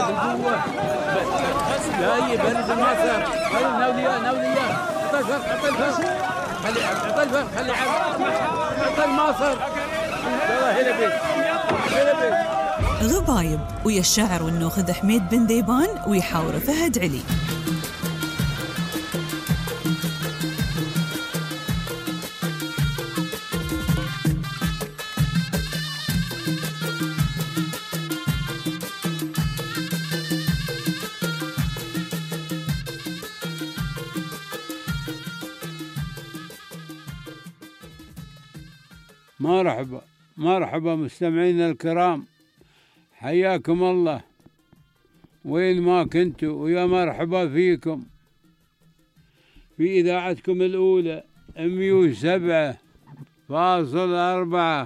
بالقوة. جاي برد المصر. ناولية عطى الفرق عطى الفرق. عطى الفرق خلي عطى المصر. والله هلا بيك هلا بيك. غبايب ويا الشاعر والنوخذ حميد بن ذيبان ويحاور فهد علي. مرحبا مستمعينا الكرام، حياكم الله وين ما كنتوا، ويا مرحبا فيكم في إذاعتكم الأولى 107.4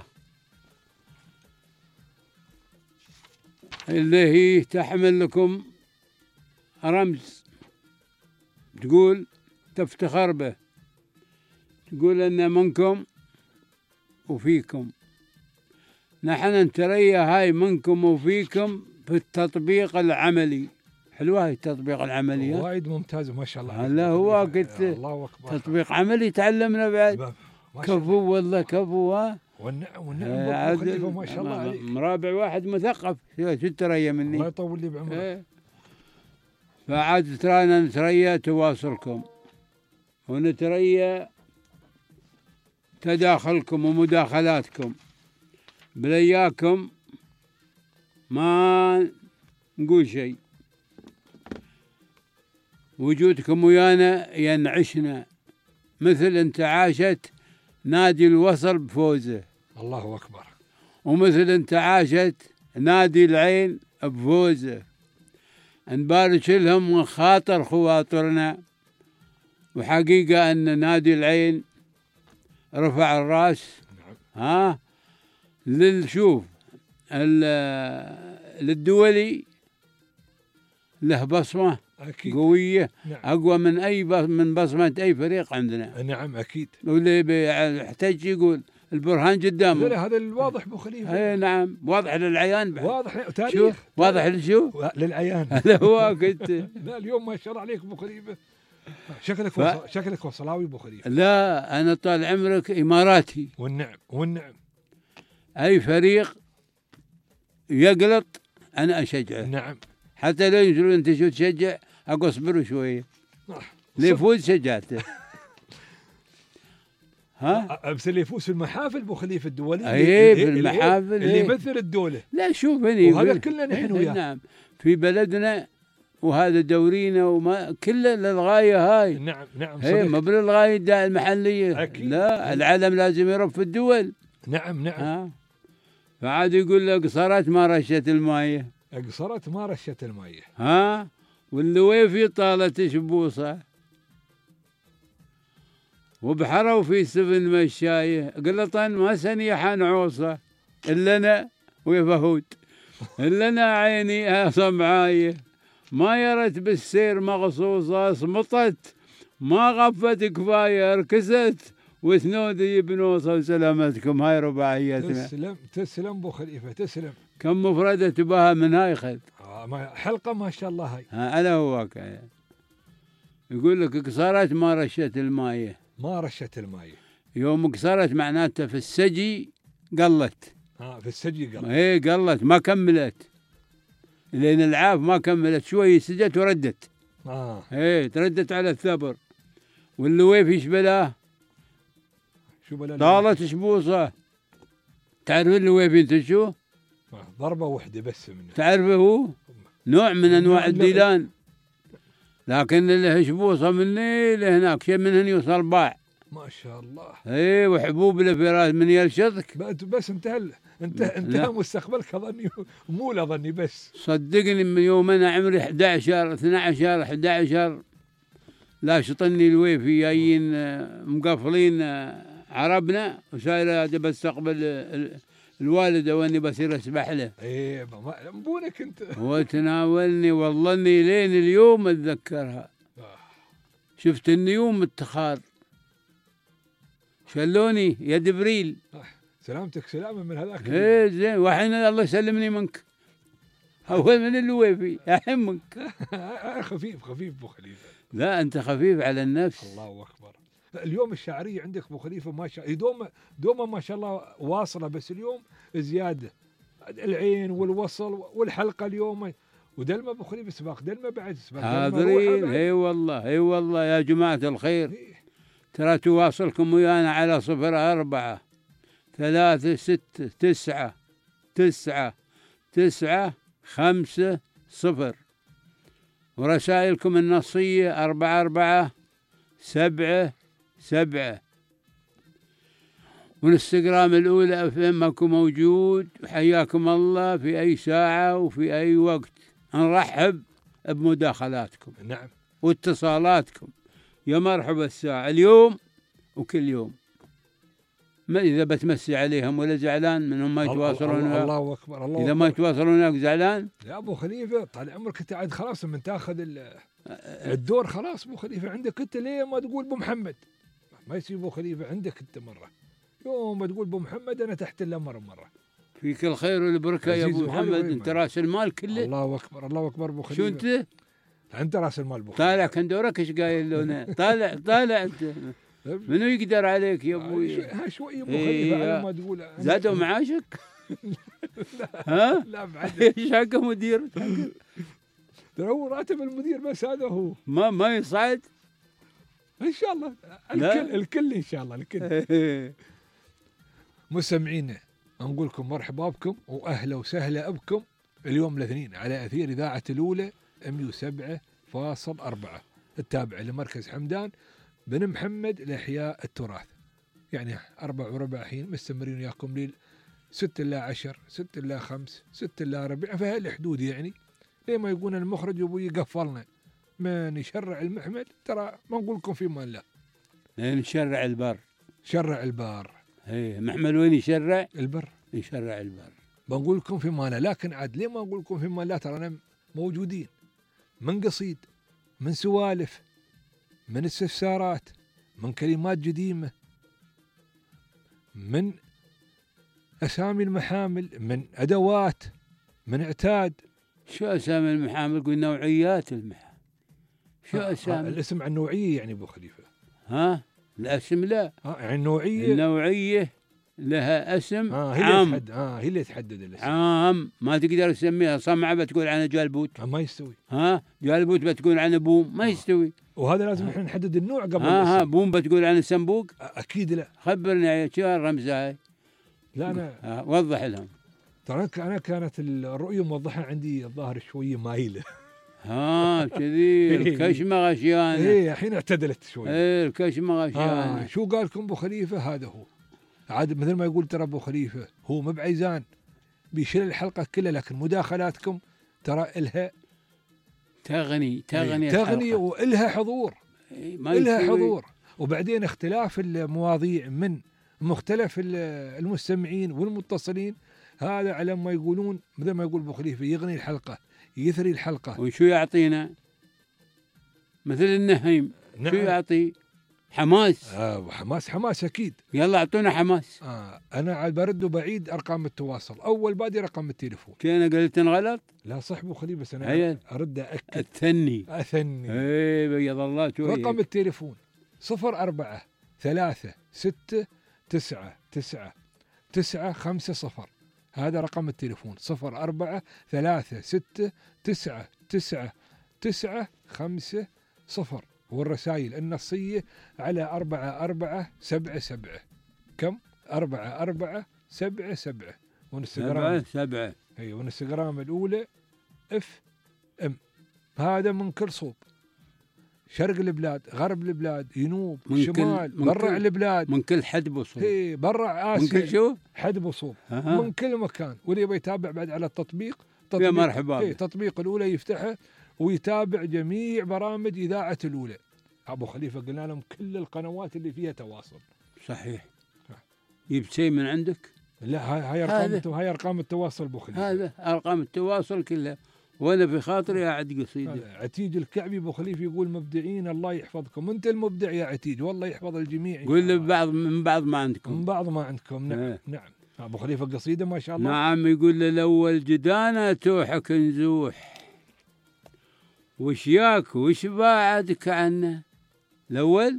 اللي هي تحمل لكم رمز تقول تفتخر به، تقول أن منكم وفيكم. نحن نتريا هاي منكم وفيكم في التطبيق العملي. حلوة هاي التطبيق العملي، وايد ممتاز ما شاء الله. هلا هو قلت الله أكبر، تطبيق عملي تعلمنا بعد. كفو والله كفو. ها والنعم خليفة ما شاء الله عليك، مرابع واحد مثقف. شو تريا مني؟ الله يطول لي بعمرك. فعاد ترانا نتريا تواصلكم ونتريا تداخلكم ومداخلاتكم. بلياكم ما نقول شيء، وجودكم ويانا ينعشنا مثل انتعاشة نادي الوصل بفوزه. الله أكبر. ومثل انتعاشة نادي العين بفوزه. نبارك لهم من خاطر خواطرنا، وحقيقة أن نادي العين رفع الراس. ها للشوف للدولي له بصمة أكيد قوية. نعم. أقوى من من بصمة أي فريق عندنا. نعم أكيد. واللي يحتاج يقول البرهان قدامه. هذا الواضح أبو خليفة. اي نعم واضح للعيان. واضح تاريخ. واضح لشو؟ للعيان. هذا هو قلت. لا اليوم ما شاء الله عليك أبو خليفة، شكلك وصلاوي أبو خليفة. لا أنا طال عمرك إماراتي. والنعم أي فريق يقلط أنا أشجعه. نعم. حتى لو ينزلون أنت شو تشجع أقول اصبروا شوية ليفوز شجعته. ها بس اللي يفوز في المحافل ابو خليفه الدوليه. اي في المحافل اللي يمثل الدوله. لا شوف هني وهذا كله نحن وياه. نعم في بلدنا وهذا دورينا وما كله للغايه هاي. نعم هي ما بالغايه المحليه أكيد. لا العالم لازم يرف في الدول. نعم. فعاد يقول لك قصرت ما رشت المايه. قصرت ما رشت المايه. واللويفي طالت شبوصه وبحروا في سفن مشايه قلطا ما سنيحا نعوصه إلا أنا ويفهود إلا أنا عيني صمعايه ما يرت بالسير مغصوصة صمطت ما غفت كفاية ركست وثنودي بنوصة. وسلامتكم هاي رباعيتنا. تسلم أبو خليفة تسلم. كم مفردة تباها من هاي خذ حلقة ما شاء الله هاي. أنا هواك يقول لك قصرت ما رشت المايه. ما رشت المايه يوم قصرت معناته في السجي قلت. في السجي قلت. ايه قلت ما كملت لين العاف ما كملت شوي سجت وردت. ايه تردت على الثبر. واللويف ايش بلاه؟ شو بلاه؟ طالت شبوصه. تعرف اللويف انت شو؟ ضربه واحده بس منه. تعرفه هو؟ نوع من انواع الديلان، لكن اللي شبوصه مني لهناك شيء منهن يوصل باع. ما شاء الله. ايه وحبوب الفراس من يلشطك. بس انتهى مستقبلك اظني مو اظني بس. صدقني من يوم انا عمري 11 لا شطني الويفي جايين مقفلين عربنا وساير بستقبل الوالده واني بصير اسبح له. ايه مبونك انت. وتناولني والله اني لين اليوم اتذكرها. شفت النيوم التخار شلوني يا دبريل. سلامتك سلامه من هذاك. ايه زين وحين الله يسلمني منك. أول من الويفي أحمك. خفيف ابو خليفه. لا أنت خفيف على النفس. الله اكبر. اليوم الشعريه عندك ابو خليفه ما شاء الله دوما ما شاء الله واصله، بس اليوم زياده العين والوصل والحلقه اليوم ودلمه ابو خليفه، سباق دلمه بعد سباق حاضرين. اي والله يا جماعه الخير، ترى تواصلكم ويانا على 04 36 9 5 0، ورسائلكم النصيه 44 7 7، والانستغرام الأولى ماكو موجود. وحياكم الله في أي ساعة وفي أي وقت، نرحب بمداخلاتكم. نعم. واتصالاتكم، يا مرحبا الساعة اليوم وكل يوم. ما إذا بتمسي عليهم ولا زعلان منهم ما يتواصلون وياك؟ الله أكبر. الله إذا أكبر. ما يتواصلون وياك زعلان؟ يا أبو خليفة طال عمرك أنت عاد خلاص من تاخذ الدور خلاص أبو خليفة عندك أنت. ليه ما تقول أبو محمد؟ ما يصير أبو خليفة عندك أنت مرة، يوم ما تقول أبو محمد أنا تحت الأمر مرة. فيك الخير والبركة يا أبو محمد، أنت رأس المال كله. الله أكبر. الله أكبر أبو خليفة. شو أنت؟ أنت رأس المال أبو خليفة. طالع كندورك إيش قايل لونه؟ طالع أنت. منو يقدر عليك يا أبوي؟ شوي أبو خليفة على ما تقول. زادوا معاشك؟ ها؟ لا بعد. ايش حق مدير؟ ترى هو راتب المدير بس هذا هو. ما يصعد؟ ان شاء الله الكل ان شاء الله الكل. مستمعينا نقول لكم مرحبا بكم واهلا وسهلا بكم اليوم الاثنين على اثير اذاعه الاولى 107.4 التابعه لمركز حمدان بن محمد لاحياء التراث. يعني 4:15 حين مستمرين وياكم ليل 6 إلى 10 6 إلى 5 6 إلى 4 في هالحدود. يعني ليه ما يقولون المخرج يبغى يقفلنا ما نشرع المحمل؟ ترى ما نقول لكم في مان. لا نشرع البر. شرع البر. ايه محمل وين يشرع؟ البر. يشرع البر. بنقول لكم في مان، لكن عاد ليه ما نقول لكم في مان؟ لا ترى موجودين من قصيد، من سوالف، من استفسارات، من كلمات قديمة، من أسامي المحامل، من أدوات، من اعتاد. شو أسامي المحامل؟ قول نوعيات المحامل. شو أسامي؟ الاسم عن نوعية يعني أبو خليفة. ها؟ الاسم لا. يعني النوعية لها اسم عام. هي اللي تحدد الاسم. عام ما تقدر تسميها صمعة بتقول عنها جالبوت. ما يستوي. جالبوت بتقول عنها بوم، ما يستوي. وهذا لازم احنا نحدد النوع قبل الاسم. بوم بتقول عنها سنبوق؟ اكيد لا. خبرني شو الرمز هاي؟ لا انا وضح لهم. ترى انا كانت الرؤيه موضحه عندي الظاهر شويه مايله. كذي الكشمه غشيانه. الحين اعتدلت شوي. الكشمه غشيانه. شو قال لكم ابو خليفه؟ هذا هو عاد مثل ما يقول. ترى ابو خليفه هو مبعيزان بيشيل الحلقه كلها، لكن مداخلاتكم ترى الها تغني والها حضور. الها حضور. وبعدين اختلاف المواضيع من مختلف المستمعين والمتصلين، هذا على ما يقولون مثل ما يقول ابو خليفه يغني الحلقه، يثري الحلقه. وشو يعطينا؟ مثل النهيم. نعم. شو يعطي؟ حماس. حماس اكيد. يلا اعطونا حماس. انا عاد برد وبعيد ارقام التواصل. اول بادي رقم التليفون. كان قلت غلط؟ لا صح ابو خليفه، بس انا ارد اكد. اثني. بيض الله شوي. رقم التليفون 04 3 6 9 9 9 5 0. هذا رقم التليفون 04 3 6 9 9 9 5 0. والرسائل النصية على 4477. كم؟ 4477. وانستغرام 7. وانستغرام الأولى FM. هذا من كل صوب، شرق البلاد، غرب البلاد، جنوب، شمال، برع البلاد، من كل حدب وصوب. برع آسيا، من كل شو؟ حدب وصوب. من كل مكان. واللي يبي يتابع بعد على التطبيق يا مرحبا. تطبيق الأولى يفتحه ويتابع جميع برامج إذاعة الأولى. أبو خليفة قلنا لهم كل القنوات اللي فيها تواصل. صحيح. جبت شيء من عندك؟ لا هاي أرقام التواصل أبو خليفة. هذا أرقام التواصل كلها، وأنا في خاطري قاعد قصيدة. عتيج الكعبي أبو خليفة يقول مبدعين الله يحفظكم. أنت المبدع يا عتيج، والله يحفظ الجميع. قول من بعض ما عندكم. من بعض ما عندكم. نعم. نعم. ابو خليفه قصيده ما شاء الله. نعم، يقول له الاول جدانا توحك نزوح، وش ياك وش باعدك عنه. الاول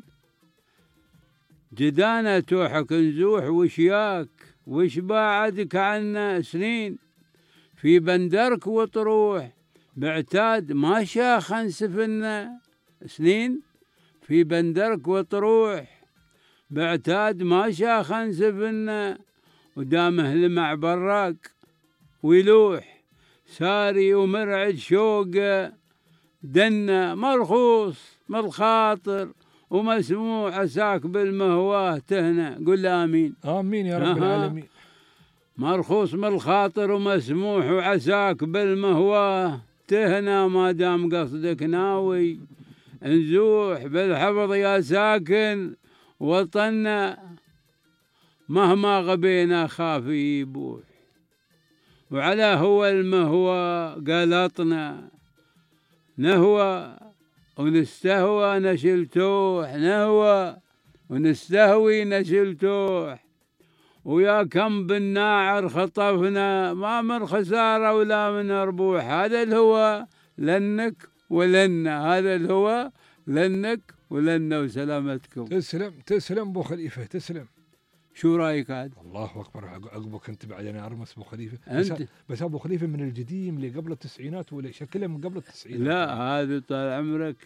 جدانا توحك نزوح، وش ياك وش باعدك عنه. سنين في بندرك وطروح، بعتاد ما شاخن سفنا. سنين في بندرك وطروح، بعتاد ما شاخن سفنا. ودامه لمع براق ويلوح، ساري ومرعد شوقه دنا. مرخوص من الخاطر ومسموع، عساك بالمهواه تهنى. قل آمين. آمين يا رب العالمين. مرخوص من الخاطر ومسموح، وعساك بالمهواه تهنى. ما دام قصدك ناوي نزوح، بالحفظ يا ساكن وطنا. مهما غبينا خافي يبوح، وعلى هو المهوى قلطنا. نهوى ونستهوى نشلتوح، نهوى ونستهوي نشلتوح. ويا كم بالناعر خطفنا، ما من خسارة ولا من ربوح. هذا الهوى لنك ولنا، هذا الهوى لنك ولنا. وسلامتكم. تسلم تسلم ابو خليفه، تسلم. شو رايك عاد؟ الله اكبر. عقبك انت بعد. انا ارمس ابو خليفه. أنت؟ بس ابو خليفه من القديم اللي قبل التسعينات، ولا شكله من قبل التسعينات؟ لا، هذا طال عمرك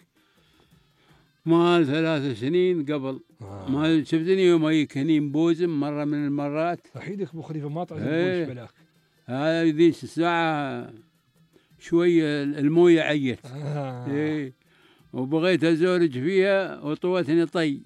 مال 3 سنين قبل. ما شفتني يوم هيك هني بوزم مرة من المرات. أحيدك أبو خليفة ما طلعت بوش بلاك. هذه ذيك الساعة شوية الموية عيت. إيه، وبغيت أزورج فيها وطوتني طي.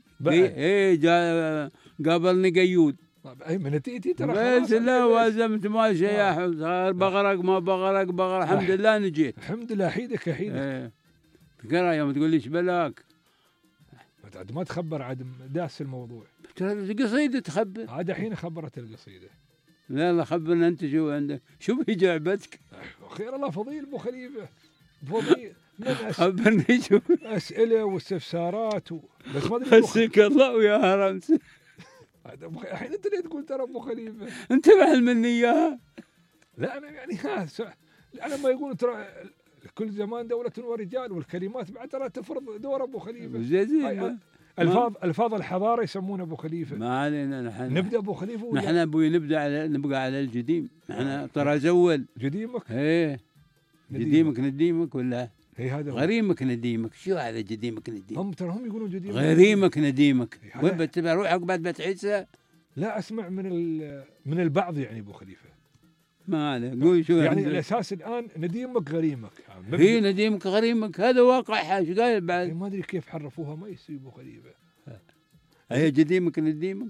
إيه، قابلني قيود. أي من تيتي ترى. بس لا، وازمت ماشي يا حب. بغرق ما بغرق الحمد لله نجيت. الحمد لله. أحيدك أحيدك. إيه، تقرا يوم تقول لي ايش بلاك. عاد ما تخبر، عاد داس الموضوع. ترى القصيدة تخبر. عاد الحين خبرت القصيدة. لا خبرنا انت شو عندك، شو بجعبتك. خير الله فضيل ابو خليفة، فضيل. خبرني شو اسئلة واستفسارات بس ما ادري. خسك الله ويا هرمس. الحين انت اللي تقول ترى ابو خليفة. انتبه مني اياها. لا انا يعني انا ما يقول ترى كل زمان دولة ورجال، والكلمات بعد ترى تفرض دور ابو خليفة. زين. الفاظ الحضاره يسمونه ابو خليفه. ما علينا نحن. نبدا ابو خليفه. نحن ابوي نبقى على القديم. نحن طراز اول. قديمك؟ ايه، قديمك نديمك ولا هذا غريمك نديمك. شو هذا قديمك نديمك؟ هم ترى هم يقولون قديمك. غريمك نديمك. وين بتبع روحك بعد بتعيسى؟ لا اسمع من البعض يعني ابو خليفه. ما عليه، قول شو يعني الاساس الان نديمك غريمك. هي نديمك غريمك، هذا واقع حاج قايل بعد. ما ادري كيف حرفوها، ما يصير ابو خليفه. هي قديمك نديمك،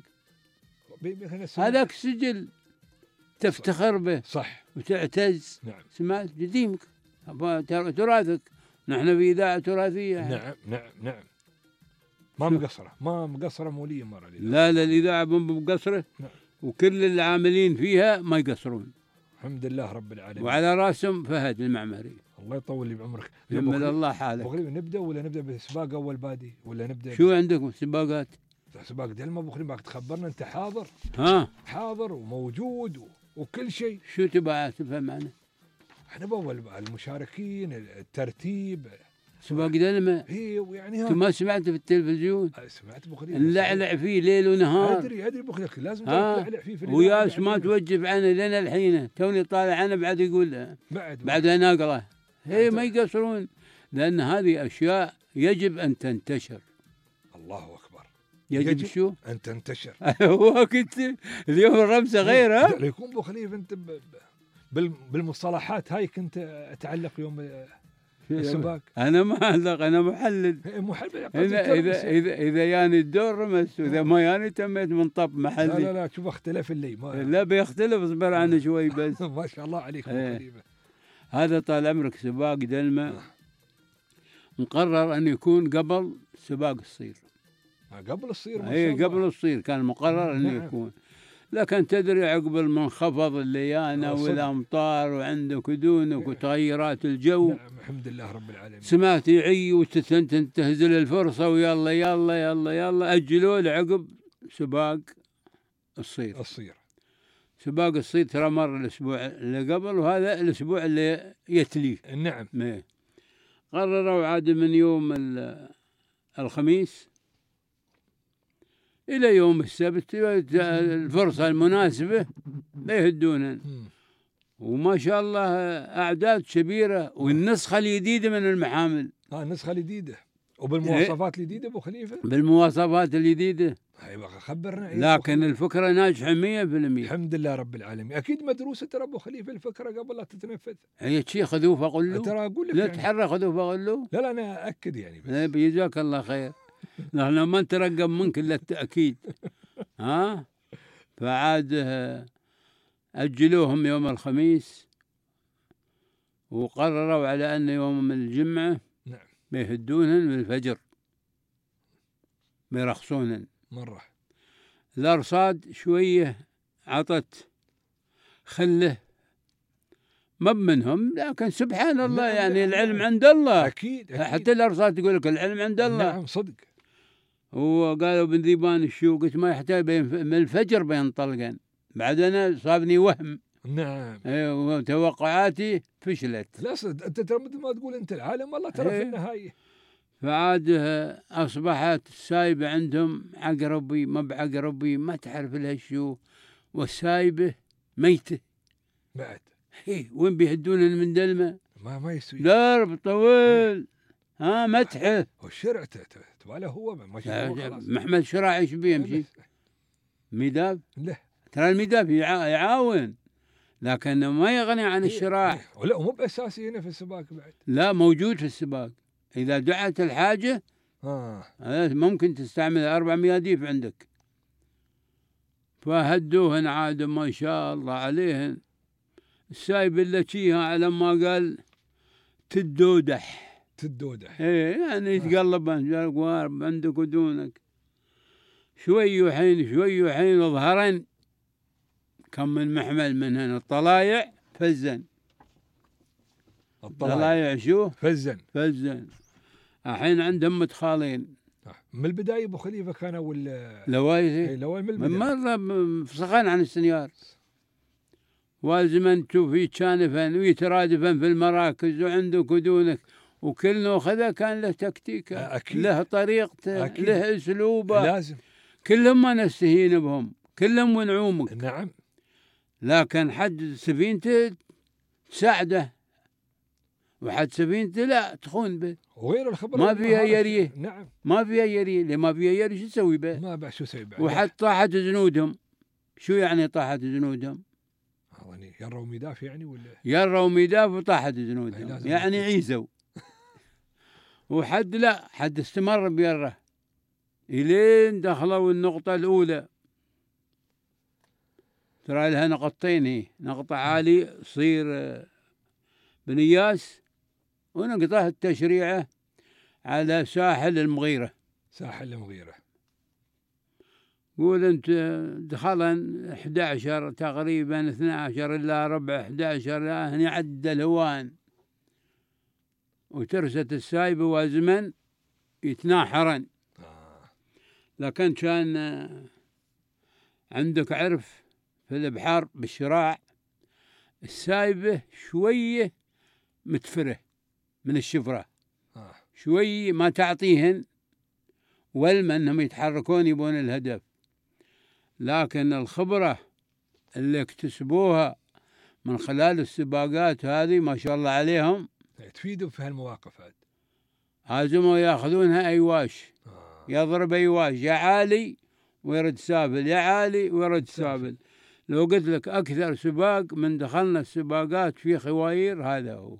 هذاك سجل تفتخر به. صح. وتعتز. نعم. سمعت قديمك تراثك. نحن في اذاعه تراثيه. نعم. ما مقصره موليه مره. لا الاذاعه مقصره. نعم. وكل العاملين فيها ما يقصرون. الحمد لله رب العالمين. وعلى راسهم فهد المعمري. الله يطول لي بعمرك. يمد الله حالك. ابو خليفه نبدا ولا نبدا بالسباق اول بادي ولا نبدا؟ شو عندكم سباقات؟ سباق دلما ابو خليفه، تخبرنا انت حاضر. حاضر وموجود وكل شيء. شو تبغى تفهم معنا؟ احنا باول المشاركين، الترتيب. سباق دلما. اي ويعني انت ما سمعت في التلفزيون؟ سمعت ابو خليفه. نلعلع فيه ليل ونهار. ادري ابو خليفه لازم تلعلع فيه. وياس ما توقف عنه لنا الحين. توني طالع عنه بعد يقول بعد ناقله. هي ما يقصرون، لان هذه اشياء يجب ان تنتشر. الله اكبر. يجب شو؟ ان تنتشر. هو كنت اليوم الرمزه غير. ها يكون ابو خليفه انت بالمصطلحات هاي كنت اتعلق يوم السباق. انا ما اعلق، انا محلل. اذا ياني الدور رمس، واذا ما ياني تميت من طب محلي. لا شوف اختلف اللي لا بيختلف، اصبر عنه شوي بس. ما شاء الله عليك ابو خليفه. هذا طال عمرك سباق دلما مقرر ان يكون قبل سباق الصير. قبل الصير. اي قبل الصير كان مقرر انه يكون. لكن تدري عقب المنخفض الليانه والامطار وعندك دونك وتغيرات الجو. نعم الحمد لله رب العالمين. سمعت يعي وتنتهزل الفرصه ويلا يلا يلا يلا اجلوا لعقب سباق الصير. سباق الصيد ترى مر الأسبوع اللي قبل، وهذا الأسبوع اللي يتليه. نعم. قرروا عاد من يوم الخميس إلى يوم السبت الفرصة المناسبة يهدونن. وما شاء الله أعداد كبيرة، والنسخة الجديدة من المحامل. النسخة الجديدة وبالمواصفات الجديدة أبو خليفة. بالمواصفات الجديدة. أيوة خبرنا. لكن الفكرة ناجحة 100%. الحمد لله رب العالمين. أكيد مدروسة ترى أبو خليفة الفكرة قبل لا تتنفذ. هي شيء خذوه فقول له. ترى أقول لك لا يعني تحرك خذوه فقول له. لا أنا أأكد يعني بس. جزاك الله خير. نحن ما نترقب منك إلا التأكيد. فعاد أجلوهم يوم الخميس، وقرروا على أن يوم الجمعة نعم بيهدونهن من الفجر، بيرخصونهن مرة. الأرصاد شوية عطت خله ما منهم، لكن سبحان الله يعني العلم عند الله. أكيد. حتى الأرصاد تقول لك العلم عند الله. نعم صدق. وقالوا بن ذيبان الشو، قلت ما يحتاج من الفجر بينطلقن. بعد أنا صابني وهم. نعم. وتوقعاتي فشلت. لا صدق أنت ترى مثل ما تقول أنت العالم والله ترى في النهاية. فعاد أصبحت السايبة عندهم عقربي ما بعقربي ما تعرف لها شو، والسايبة ميتة بعد. وين بيهدون من دلمة؟ ما يسوي. درب طويل متحه. والشرع تباله هو ماشي خلاص. محمد شراع ايش بيمشي؟ ميداب؟ لا ترى الميداب يعاون، لكن ما يغني عن الشراع. ولا مو بأساسي هنا في السباق بعد. لا موجود في السباق، إذا دعت الحاجة ممكن تستعمل 4 مياديف عندك. فهدوهن عاد ما شاء الله عليهن. السايب اللي شيها على ما قال تدودح. يعني يتقلبن قوارب عندك ودونك. شوي وحين ظهرن كم من محمل منهن الطلايع فزن. الطلايع شو؟ فزن. الحين عندهم متخالين. من البداية أبو خليفة كانوا لواي من البداية. مرة فسخان عن السنيار. والزمن تشوفي تشانفن ويترادفن في المراكز وعندك ودونك، وكل نوخذه كان له تكتيكه. له طريقته. له اسلوبه. لازم. كلهم ما نستهين بهم، كلهم ونعومك. نعم. لكن حد سفينته تساعده، وحد سفينته لا تخون به. وغير الخبر ما فيها يريه. نعم. ما فيها يريه. اللي ما فيها يريه شو تسوي به؟ ما بعد شو تسوي بعد. وحد طاحت جنودهم. شو يعني طاحت جنودهم؟ يروا ميداف يعني ولا؟ يروا ميداف وطاحت جنودهم يعني عيزوا. وحد لا، حد استمر بيره إلين دخلوا النقطة الأولى. ترى لها نقطتين، هي نقطة عالي صير بنياس، ونقطة التشريعة على ساحل المغيرة. قول أنت دخلن 11 تقريبا 12 إلا ربع 11 لا هني عد الهوان، وترست السايبة وازمن يتناحرن. لكن كان عندك عرف في البحر بالشراع السايبة شوية متفرة من الشفرة. شوي ما تعطيهن ولما أنهم يتحركون يبون الهدف. لكن الخبرة اللي اكتسبوها من خلال السباقات هذه ما شاء الله عليهم تفيدوا في هالمواقف هذه. عازموا ياخذونها أيواش. يضرب أيواش يا عالي ويرد سافل، يا عالي ويرد سافل. لو قلت لك أكثر سباق من دخلنا السباقات في خواير هذا هو.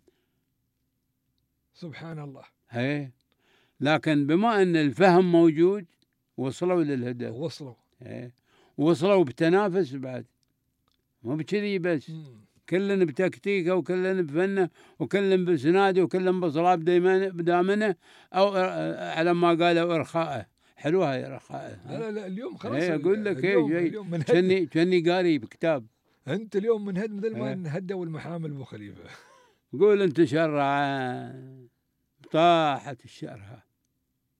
سبحان الله. لكن بما أن الفهم موجود وصلوا للهدف. وصلوا بتنافس بعد، مو بكذي بس. كلن بتكتيكه وكلن بفنه وكلن بسناده وكلن بصلاب بدامنه او على ما قالوا ارخاءه. حلوه هاي ارخاءه. لا اليوم خلاص. اقول لك كني قاري بكتاب. انت اليوم من هد مثل ما انهدوا المحامل ابو خليفه. قول انت شرع طاحت الشرها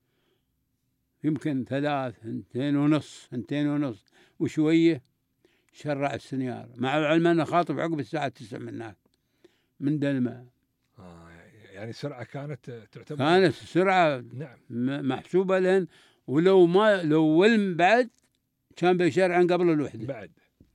يمكن 3 2.5 وشويه شرع السنيار، مع العلم أنه خاطب عقب الساعة 9 من هناك من دلمة. يعني سرعة كانت تعتبر، كانت سرعة نعم محسوبة لهن، ولو ما لو ولم بعد كان بيشرع قبل الوحدة بعد.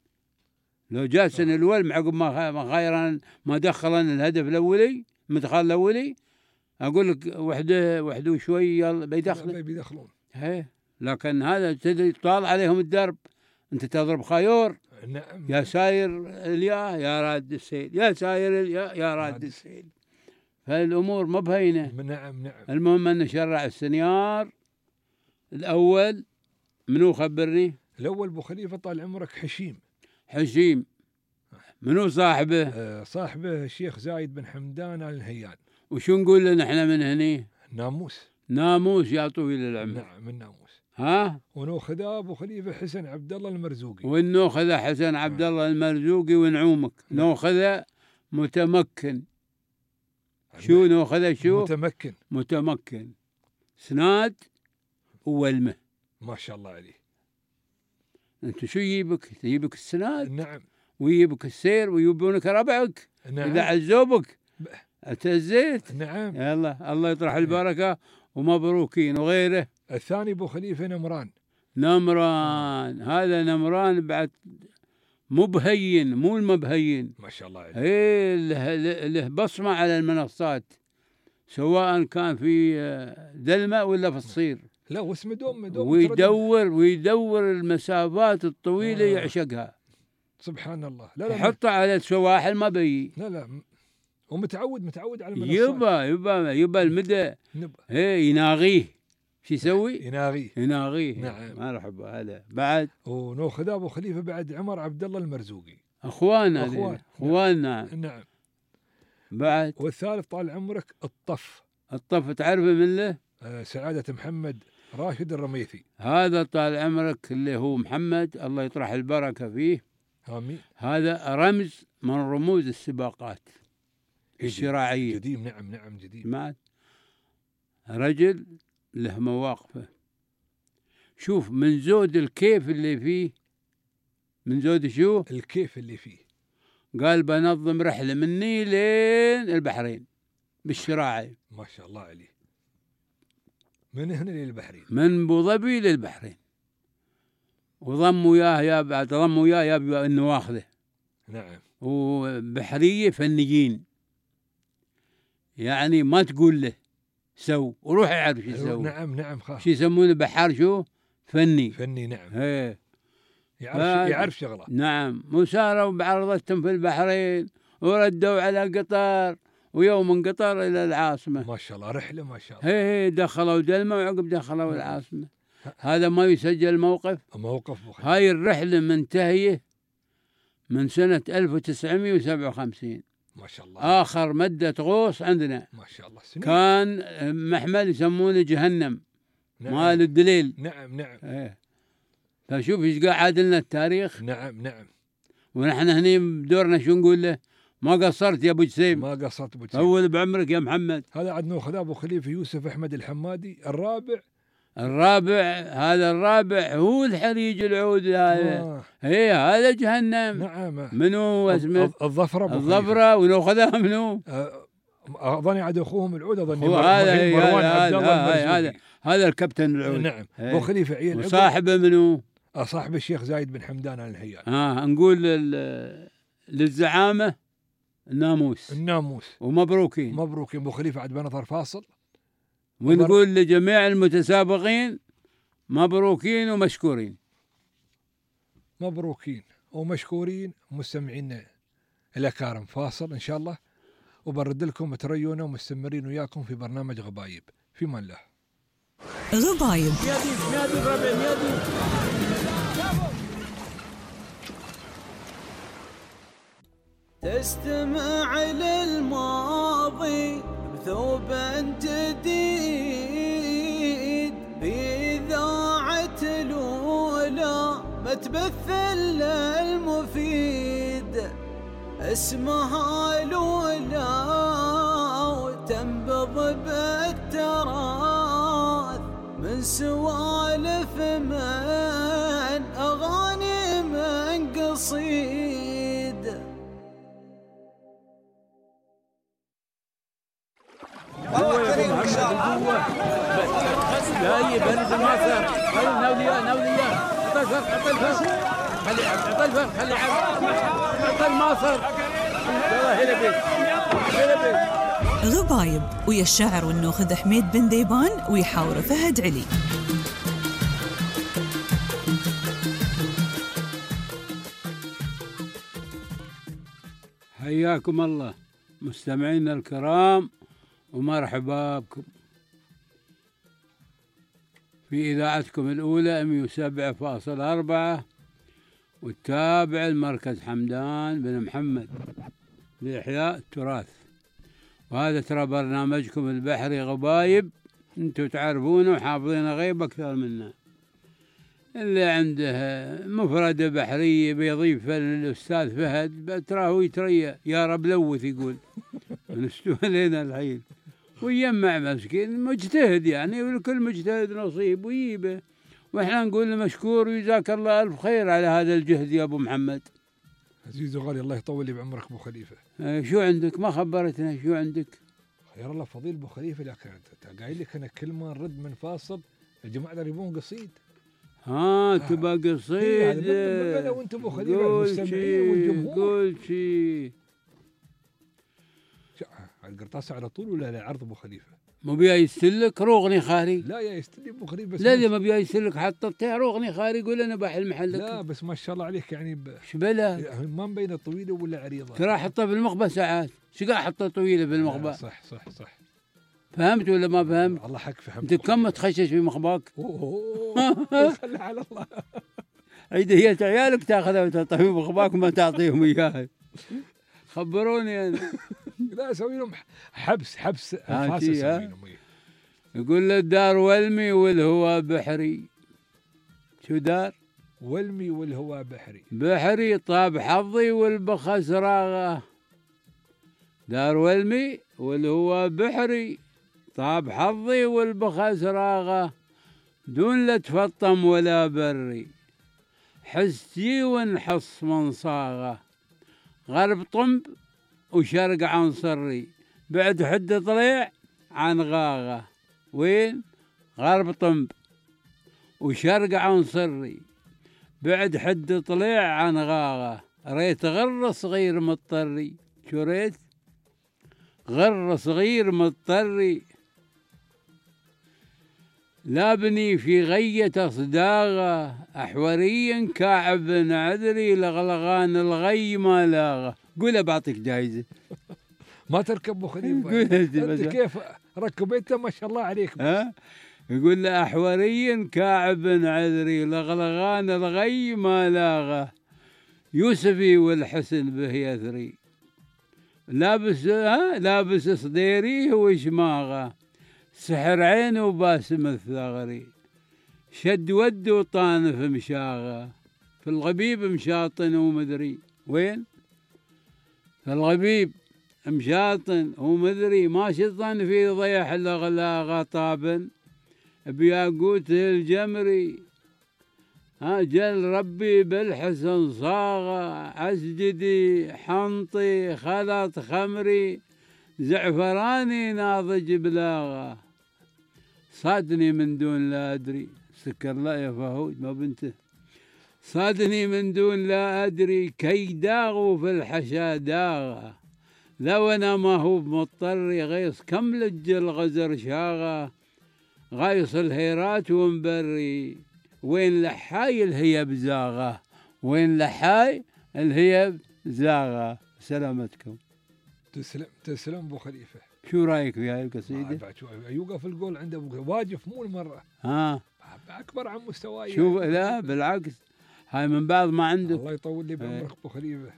لو جالسن الولم عقب ما غيران ما دخلن الهدف الأولي المدخل الأولي، أقول لك وحده وشوي يلا بيدخلون. لكن هذا تدري طال عليهم الدرب، أنت تضرب خيور. نعم. يا ساير اليا يا راد السيل، يا ساير اليا يا راد السيل، فالأمور ما بهينة. نعم. المهم أن شرع السنيار الأول. منو خبرني؟ الأول أبو خليفة طال عمرك حشيم. منو صاحبه؟ صاحبه الشيخ زايد بن حمدان آل نهيان. وشو نقول له نحن من هني؟ ناموس يا طويل العمر. نعم الناموس. ونوخذ أبو خليفة حسن عبد الله المرزوقي. ونوخذ حسن عبد الله المرزوقي ونعومك. نوخذ متمكن. شو نوخذ؟ شو متمكن سناد وولمه. ما شاء الله عليه. انت شو يجيبك السناد. نعم. ويجيبك السير ويجيبونك ربعك. نعم. اذا عزوبك اعتزيت. نعم. يلا الله يطرح البركه ومبروكين. وغيره الثاني ابو خليفه نمران. هذا نمران بعد مبهين، مو المبهين. ما شاء الله عليه. له بصمه على المنصات، سواء كان في دلمه ولا في الصير. لا واسمه دوم ويدور المسافات الطويله يعشقها. سبحان الله. لا يحطها على السواحل ما بي. لا ومتعود على المنصات. يبا المدى. يناغيه. شو يسوي؟ يناغيه. نعم. ما رحب هذا بعد. وناخذ ابو خليفه بعد عمر عبد الله المرزوقي. اخواننا. نعم. بعد. والثالث طال عمرك الطف تعرفه من له؟ سعادة محمد راشد الرميثي. هذا طال عمرك اللي هو محمد، الله يطرح البركة فيه. آمين. هذا رمز من رموز السباقات الشراعية. جديد. نعم جديد. رجل له مواقفه. شوف من زود الكيف اللي فيه. من زود شو؟ الكيف اللي فيه. قال بنظم رحلة مني لين البحرين بالشراعي. ما شاء الله عليه. من هنا للبحرين. من ابو ظبي للبحرين. وضم وياه يا انه واخذه. نعم. وبحريه فنيين، يعني ما تقول له سو وروح يعرف شو يسوي. نعم شو يسمونه بحار شو فني. نعم. يعرف شغله. نعم. وساروا بعرضتهم في البحرين وردوا على قطار، ويوم انقطر الى العاصمه. ما شاء الله رحله ما شاء الله. دخلوا دلمه وعقب دخلوا العاصمه. هذا ما يسجل موقف. هاي الرحله منتهيه من سنه 1957. ما شاء الله. اخر مده غوص عندنا. ما شاء الله. سنين. كان محمل يسمونه جهنم. نعم. مال الدليل. نعم. فشوف ايش قاعد لنا التاريخ. نعم. ونحن هني بدورنا شو نقول له؟ ما قصرت يا ابو جسيم. اول بعمرك يا محمد. هذا عندنا ناخذ ابو خليفه يوسف احمد الحمادي الرابع. هذا الرابع هو الحريج العود هذا. هذا جهنم. نعم. منو اسمه؟ الظفره. وناخذها منو؟ اظني عاد اخوهم العود. هذا الكابتن العود. نعم. ابو خليفه عيل. وصاحبه منو؟ صاحب الشيخ زايد بن حمدان آل نهيان. نقول للزعامه الناموس. ومبروكين. ابو خليفه عاد بنظر فاصل. ونقول لجميع المتسابقين مبروكين ومشكورين. مستمعينا الأكارم. فاصل إن شاء الله وبرد لكم تريونا ومستمرين وياكم في برنامج غبايب. في من الله. غبايب. تستمع للماضي بثوب جديد بإذاعة الأولى ما تبث إلا المفيد. اسمها الأولى وتنبض بالتراث من سوالف من أغاني من قصيد. بالقوة جاي برد الماصر خلي ناولية عطى الفرق عطى الفرق خلي عطى الفرق خلي عطى الماصر يلا هلا بيت هلا بيت. غبايب ويا الشاعر والنوخذ حميد بن ذيبان ويحاور فهد علي. حياكم الله مستمعينا الكرام ومرحبا بكم في إذاعتكم الأولى 107.4 والتابع المركز حمدان بن محمد لإحياء التراث. وهذا ترى برنامجكم البحري غبايب، انتم تعرفونه وحافظين غيب أكثر منا. اللي عنده مفردة بحرية بيضيفها للأستاذ فهد تراه يتريا يا رب لوث يقول نستوى الحين ويجمع مسكين مجتهد يعني، ولكل مجتهد نصيب ويجيبه، واحنا نقول له مشكور وجزاك الله ألف خير على هذا الجهد يا أبو محمد. عزيز وغالي الله يطول لي بعمرك أبو خليفة. شو عندك؟ ما خبرتنا شو عندك؟ خير الله فضيل أبو خليفة، لكن أنت قايل لك أنا كل ما نرد من فاصل الجماعة يبون قصيد. تبقى قصيد هذا وانت ابو خليفه المستمعين والجمهور. قول شي القرطاسه على طول ولا لا عرض ابو خليفه؟ مو بيا يستلك روغني خاري. لا يا يستلك ابو خليفه بس لا ما بيا يستلك حطيتها روغني خاري يقول انا بحل محلك. لا بس ما شاء الله عليك يعني شبلها ما مبينه طويله ولا عريضه. ترى حطها في المخبى ساعات، شو قاعد حطها طويله في المخبى؟ صح فهمت ولا ما فهمت؟ الله حق فهمت. انت كم تخشش في مخباك؟ خلي على الله. هي عيالك تاخذها وتحطها في مخباك وما تعطيهم اياها. خبروني انا. لا اسوي لهم حبس اسوي لهم. يقول له الدار ولمي والهوى بحري. شو دار؟ ولمي والهوى بحري. بحري طاب حظي والبخس راغه. دار ولمي والهوى بحري طاب حظي والبخس راغه، دون لا تفطم ولا بري، حستي ونحص من صاغه، غرب طنب وشرق عنصري، بعد حد طليع عن غاغه. وين؟ غرب طنب وشرق عنصري، بعد حد طليع عن غاغه، ريت غر صغير مضطري. شو ريت؟ غر صغير مضطري، لابني في غية صداغة، أحوري كعب عذري، لغلغان الغي ما لاغة. قول بعطيك جايزة. ما تركب ابو خليفة. انت كيف ركبته ما شاء الله عليك. يقول له أحوري كعب عذري، لغلغان الغي ما لاغة، يوسفي والحسن به يثري، لابس صديري وشماغه، سحر عينه وباسم الثغري، شد ود وطانف مشاغه، في الغبيب مشاطن ومدري. وين؟ في الغبيب مشاطن ومدري، ما شطن في ضيح الأغلاغة طابن بياقوت الجمري، جل ربي بالحسن صاغة، عسجدي حنطي خلط خمري، زعفراني ناضج بلاغة، صادني من دون لا أدري. سكر لا يا فهود ما بنته. صادني من دون لا أدري، كي داغوا في الحشا داغة، لو أنا ما هو مضطري، غيص كم لج الغزر شاغة، غيص الهيرات ومبري. وين لحاي الهيب زاغة، وين لحاي الهيب زاغة. سلامتكم. تسلم ابو خليفه. شو رايك في هاي القصيده؟ يوقف القول عنده واجف مو المره. اكبر عن مستواي. شوف لا بالعكس هاي من بعض ما عنده. الله يطول لي بعمرك ابو خليفه.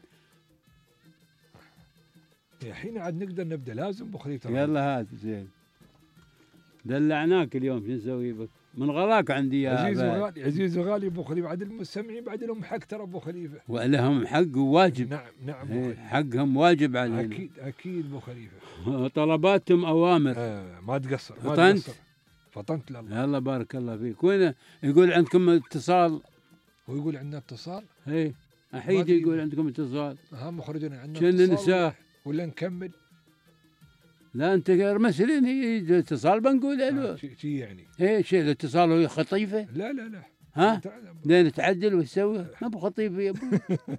الحين عاد نقدر نبدا. لازم ابو خليفه. يلا هات زين. دلعناك اليوم شو نسوي بك؟ من غلاك عندي يا عزيز وغالي ابو خليفه. عاد المستمعين بعد لهم حق ترى ابو خليفه. ولهم حق وواجب. نعم حقهم واجب علينا. اكيد ابو خليفه. طلباتهم اوامر. ما تقصر. فطنت لله. يلا بارك الله فيك. وين يقول عندكم اتصال؟ ويقول عندنا اتصال؟ ايه احيد يقول عندكم اتصال. مخرجنا عندنا اتصال. ننساه ولا نكمل؟ لا أنت مرسلين اتصال بنقول له شي يعني إيه شيء الاتصال هو خطيفة. لا لا لا ها لين تعدل وتسوي ما بخطيفة يا أبو.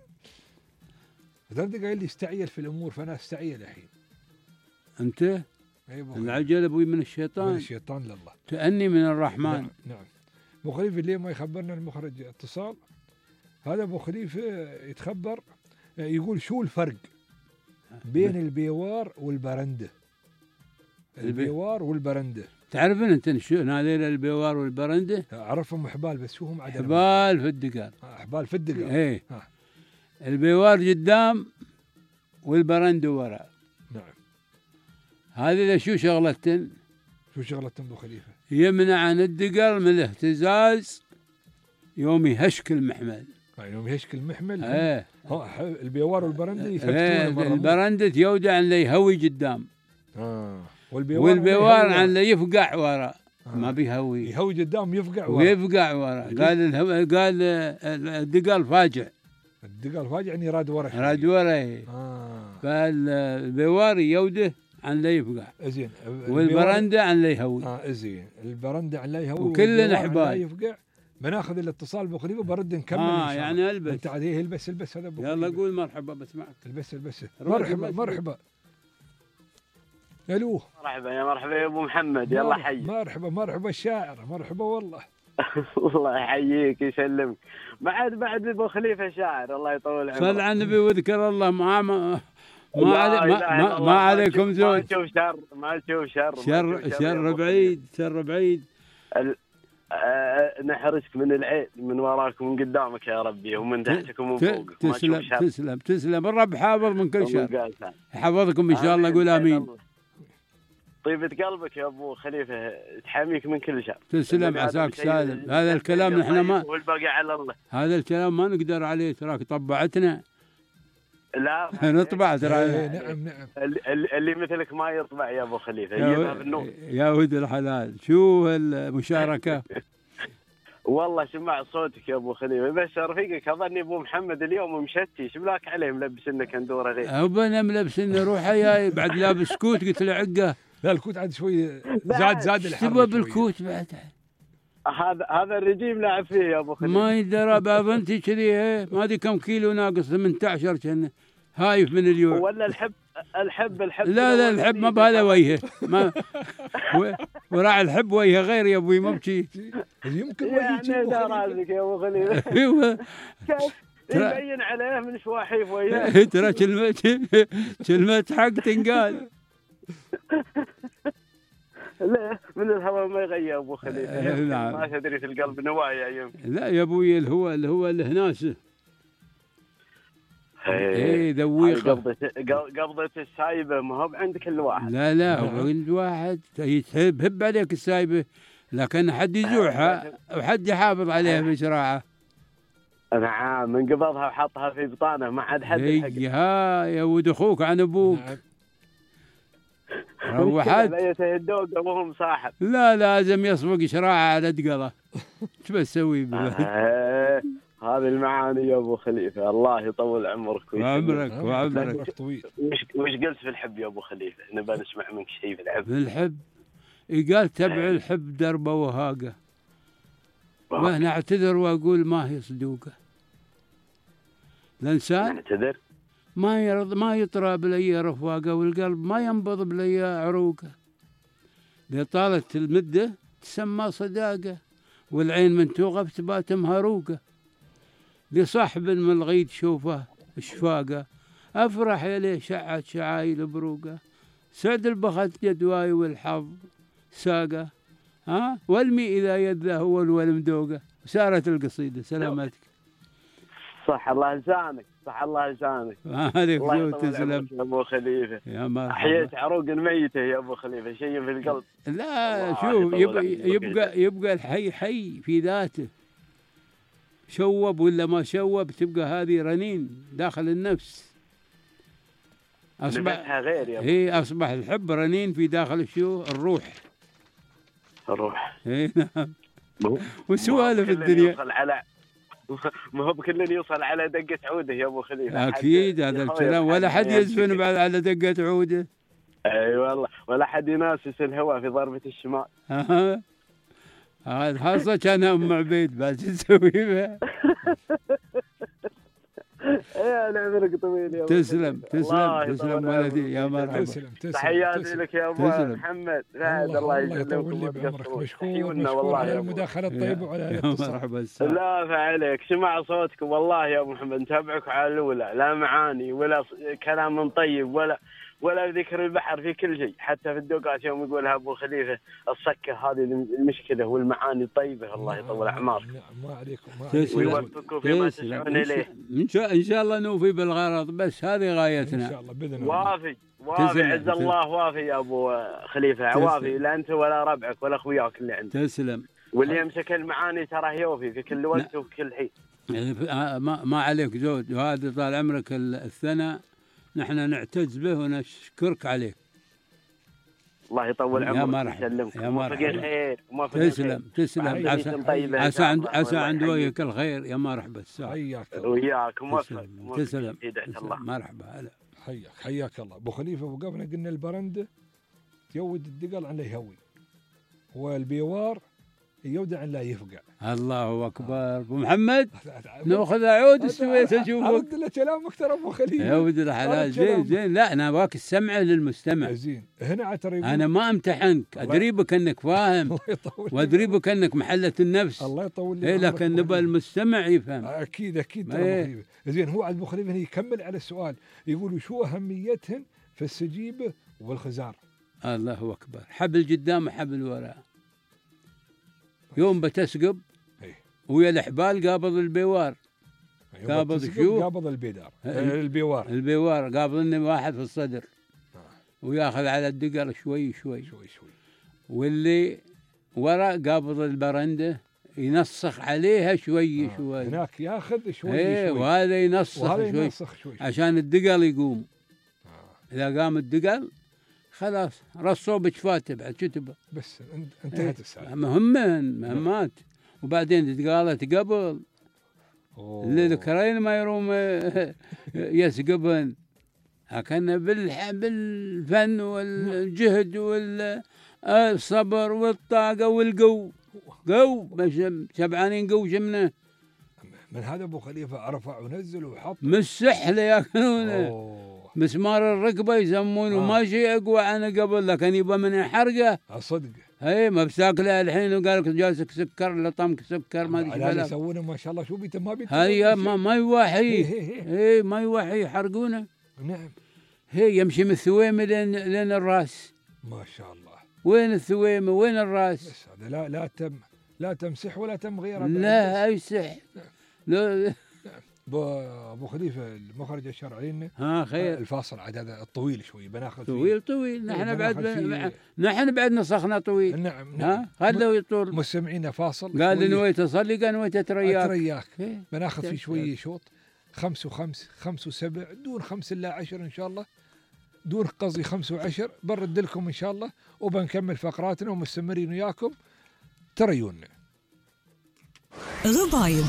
انت قايل لي استعجل في الامور فانا استعجل الحين. انت العجل ابوي من الشيطان. من الشيطان لله. تأني من الرحمن. نعم نعم. ابو خليفه ليه ما يخبرنا المخرج اتصال؟ هذا ابو خليفه يتخبر يقول شو الفرق بين البيوار والبرنده؟ البيوار والبرنده تعرفين انت شو هذول البيوار والبرنده؟ اعرفهم حبال بس شو هم عدد؟ حبال في الدقار. حبال في الدقار. ايه البيوار قدام والبرنده وراء. نعم. هذه شو شغلتن؟ شو شغلتن ابو خليفه؟ يمنع عن الدقر من الاهتزاز يوم يهشك المحمل. يوم يهشك المحمل. ايه البيوار والبرنده يفتون البرنده يودع عن يهوي قدام. والبيوار عن يفقع وراء. ما بيهوي. يهوي قدام يفقع وراء. ويفقع وراء. قال الدقر فاجع. الدقر فاجع يعني راد ورا. راد ورا. فالبيوار يوده عن لا يفقع. زين. والبرنده عن لا يهوي. زين. البرنده عن لا يهوي. وكلنا حبال. يفقع. بناخذ الاتصال ابو خليفه برد نكمل. يعني البس. انت عاد البس هذا ابو يلا قول مرحبا بسمعك. البس. مرحبا. الو. مرحبا يا ابو محمد. يلا حي. مرحبا الشاعر. مرحبا والله. الله يحييك يسلمك. بعد ابو خليفه شاعر الله يطول عمرك. صل على النبي وذكر الله ما عليكم زوج. ما تشوف شر بعيد. نحرسك من العين من وراك ومن قدامك يا ربي ومن تحتك ومن فوقك. تسلم الرب حافظ من كل شر. يحفظكم ان شاء الله. قول امين. طيبة قلبك يا ابو خليفه تحاميك من كل شر. تسلم عساك سالم. هذا الكلام نحن ما والباقي على الله. هذا الكلام ما نقدر عليه تراك طبعتنا. لا نطبع ترى. نعم اللي مثلك ما يطبع يا ابو خليفه. يا ولد الحلال شو المشاركه. والله سمع صوتك يا ابو خليفه بس رفيقك اظني ابو محمد اليوم مشتي شبلاك عليه ملبس لنا كندوره غير. ابنا ملبس لنا روح يا بعد لابس كوت قلت له عقه. لا الكوت عاد شوي زاد الحر. سبب الكوت بعد. هذا الرجيم لعب فيه يا ابو خليفه. ما يدرى بابنتي كذي ما ادري كم كيلو ناقص 18 كان هايف من اليوم. ولا الحب لا الحب ما بهذا وجهه ما وراع الحب وجهه غير يا ابوي ما بشي. يمكن يعني راسك يا ابو خليفه. ايوه يبين عليه من شواحيف وياه. ترى كلمة حق تنقال. لا من الهواء ما يغير ابو خليفه. نعم. ما تدري في القلب نوايا يمكن. لا يا ابوي الهو الهناسه. ايه ذويقه. قبضة السايبه ما هو عند كل واحد. لا عند واحد يهب عليك السايبه لكن حد يزوعها وحد يحافظ عليها بشراعه. نعم من قبضها وحطها في بطانه ما عاد حد يحقها يا ولد اخوك عن ابوك. روحت لا يتهدوك ابوهم صاحب. لا لازم يصفق شراعه على دقله. شو بتسوي هذه المعاني يا ابو خليفه. الله يطول عمرك وعمرك طويل. وش قلت في الحب يا ابو خليفه؟ نبى نسمع منك شيء في الحب. في الحب قال تبع الحب دربه وهاقه. وانا اعتذر واقول ما هي صدوقه. الانسان اعتذر ما يطرى بلي رفاقه والقلب ما ينبض بلي عروقه. لطالت المده تسمى صداقه والعين من توقف تبات مهروقه. لصاحب من الغيد شوفه اشفاقه افرح يليه شعت شعايل بروقه. سعد البخت جدواي والحظ ساقه والمي اذا يده هو والمدوقه. سارت القصيده سلامتك. صح الله لسانك. عليك تسلم يا ابو خليفه. يا مرحبا. احييت عروق ميته يا ابو خليفه شيء في القلب. لا شوف يبقى الحي حي في ذاته. شوب ولا ما شوب تبقى هذه رنين داخل النفس. أصبح غير يا هي أصبح الحب رنين في داخل الروح. نعم. وسوالف الدنيا ما هو بكل يوصل على دقة عوده يا ابو خليفه. اكيد هذا الكلام ولا حد يزفن بعد على دقة عوده. اي والله، ولا حد ينافس الهواء في ضربة الشمال. هذا خاصة كان ام عبيد بس تسوي بها. يا عمرك طويل يا تسلم ولدي، يا مرحبا. تسلم. تحياتي لك يا ابو محمد. الله يسلمكم بعمرك. مشكور والله على المداخله الطيبه وعلى الاتصال. مرحبا. لا فعليك، سمع صوتكم والله يا ابو محمد، نتابعك على الاولى، لا معاني ولا كلام طيب ولا ذكر البحر في كل شيء، حتى في الدوقات يوم يقولها ابو خليفه الصكه هذه المشكله والمعاني الطيبه. الله يطول اعمارك. ما عليكم. ويوفقكم فيما تسعون اليه. ان شاء الله نوفي بالغرض، بس هذه غايتنا. ان شاء الله باذن الله. وافي عز الله وافي يا ابو خليفه، وافي لا انت ولا ربعك ولا اخوياك اللي عندك. تسلم. واللي يمسك المعاني ترى يوفي في كل وقت وفي كل حين. ما عليك زود، وهذا طال عمرك الثناء نحن نعتز به ونشكرك عليه. الله يطول عمرك ويسلمك. يا مرحبا. خير. تسلم. عسى عند وجهك الخير. يا مرحبا. حياك الله. وياك موفق. تسلم. مرحبا. هلا. حياك الله. ابو خليفه وقفنا قلنا البرندة يود الدقل عن لا يهوي، والبيوار يودع عن لا يفقع. الله اكبر. ابو محمد ناخذ عود السويس اشوفك. ارد له كلامك ترى ابو خليفه. يا ولد الحلال. زين. لا انا ابغاك السمع للمستمع. زين. هنا ترى انا ما امتحنك، ادري بك انك فاهم وادري بك انك محله النفس. الله يطول لك. لكن نبغى المستمع يفهم. اكيد ترى. زين. هو ابو خليفه يكمل على السؤال، يقول شو اهميتهن في السجيبه والخزار؟ الله اكبر. حبل قدام وحبل وراء. يوم بتسقب ويا الحبال قابض البيوار. قابض شو؟ قابض البيدار. البيوار قابضني واحد في الصدر وياخذ على الدقر شوي. واللي وراء قابض البرندة ينسخ عليها شوي. هناك ياخذ شوي. وهذا ينسخ شوي عشان الدقل يقوم. إذا قام الدقل خلاص رصوا بشفاته بعد شو تبغى. بس انتهت السالفه. مهمات. وبعدين تتقالت قبل اللي ذكرين ما يروم يسقبن. لكن بالفن والجهد والصبر والطاقه والقو شبعانين قو شمنه. من هذا ابو خليفه ارفع ونزل وحط مش سحله ياكلونه. مسمار الركبه يسمونه. ماشي اقوى عنه قبل، لكن يبقى من حرقه. صدق. ما بتاكلها الحين وقال لك جالسك سكر لطمك سكر ما ادري ايش يسوونه ما شاء الله. شو بيت ما بيت هي ما يوحي. ما يوحي يحرقونه. نعم. يمشي من الثويمه لين الراس. ما شاء الله. وين الثويمه وين الراس؟ بس هذا لا تمسح ولا تمغير. لا يمسح. لا. ابو خليفه المخرج اشار علينا. خير. الفاصل عاد هذا الطويل شوي بناخذ طويل. نحن بعد نسخنا طويل. نعم. خلوا يطول. مستمعينا فاصل. قال نويت اصلي قال نويت اترياك. بناخذ فيه شويه شوط 5 و5 5 و7 دون 5 إلا 10 ان شاء الله. دون قصدي 5 و10 برد لكم ان شاء الله، وبنكمل فقراتنا ومستمرين وياكم تريونا. غبايب.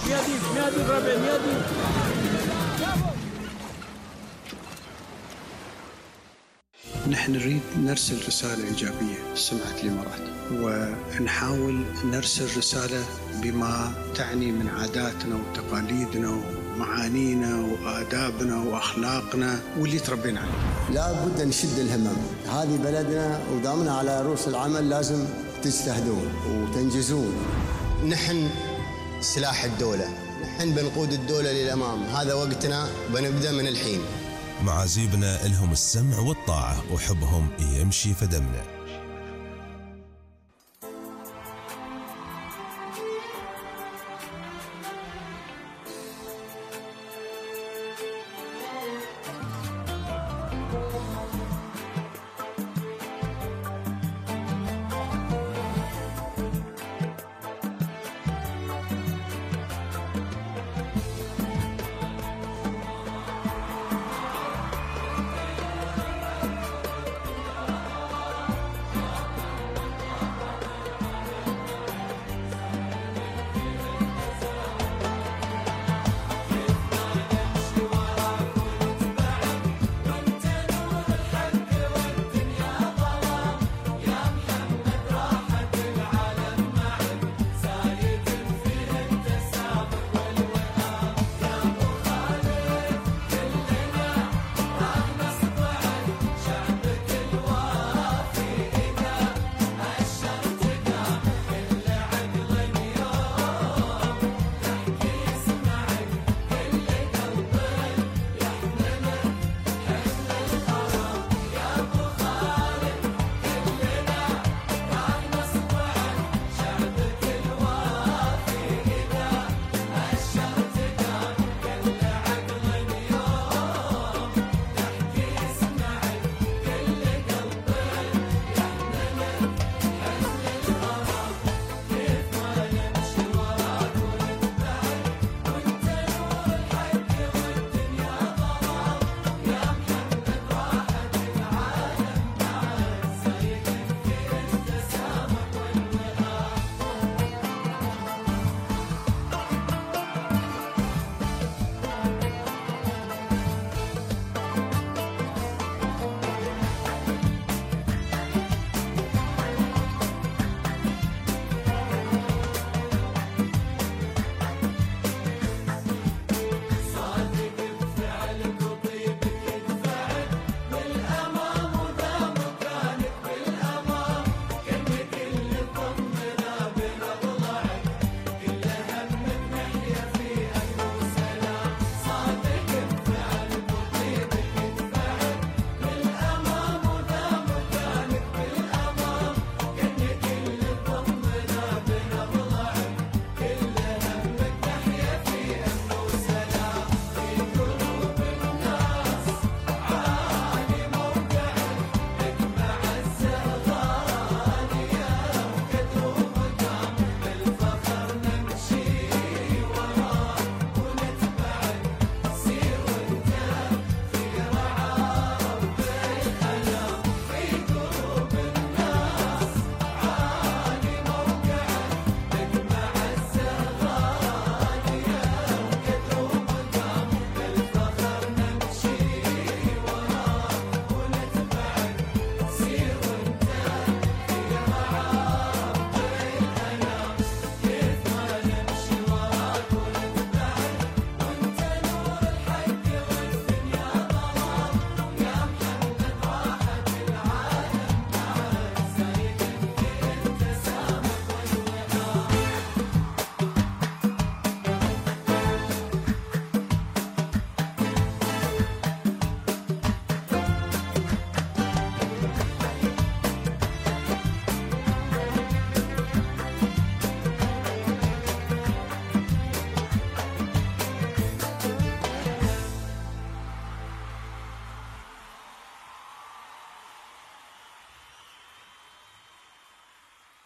نحن نريد نرسل رسالة إيجابية لسمعة الإمارات، ونحاول نرسل رسالة بما تعني من عاداتنا وتقاليدنا ومعانينا وآدابنا وأخلاقنا واللي تربينا عليه. لا بد نشد الهمم، هذه بلدنا ودامنا على رؤوس العمل لازم تجتهدون وتنجزون. نحن سلاح الدولة، نحن بنقود الدولة للأمام، هذا وقتنا بنبدأ من الحين. معازيبنا لهم السمع والطاعة وحبهم يمشي في دمنا.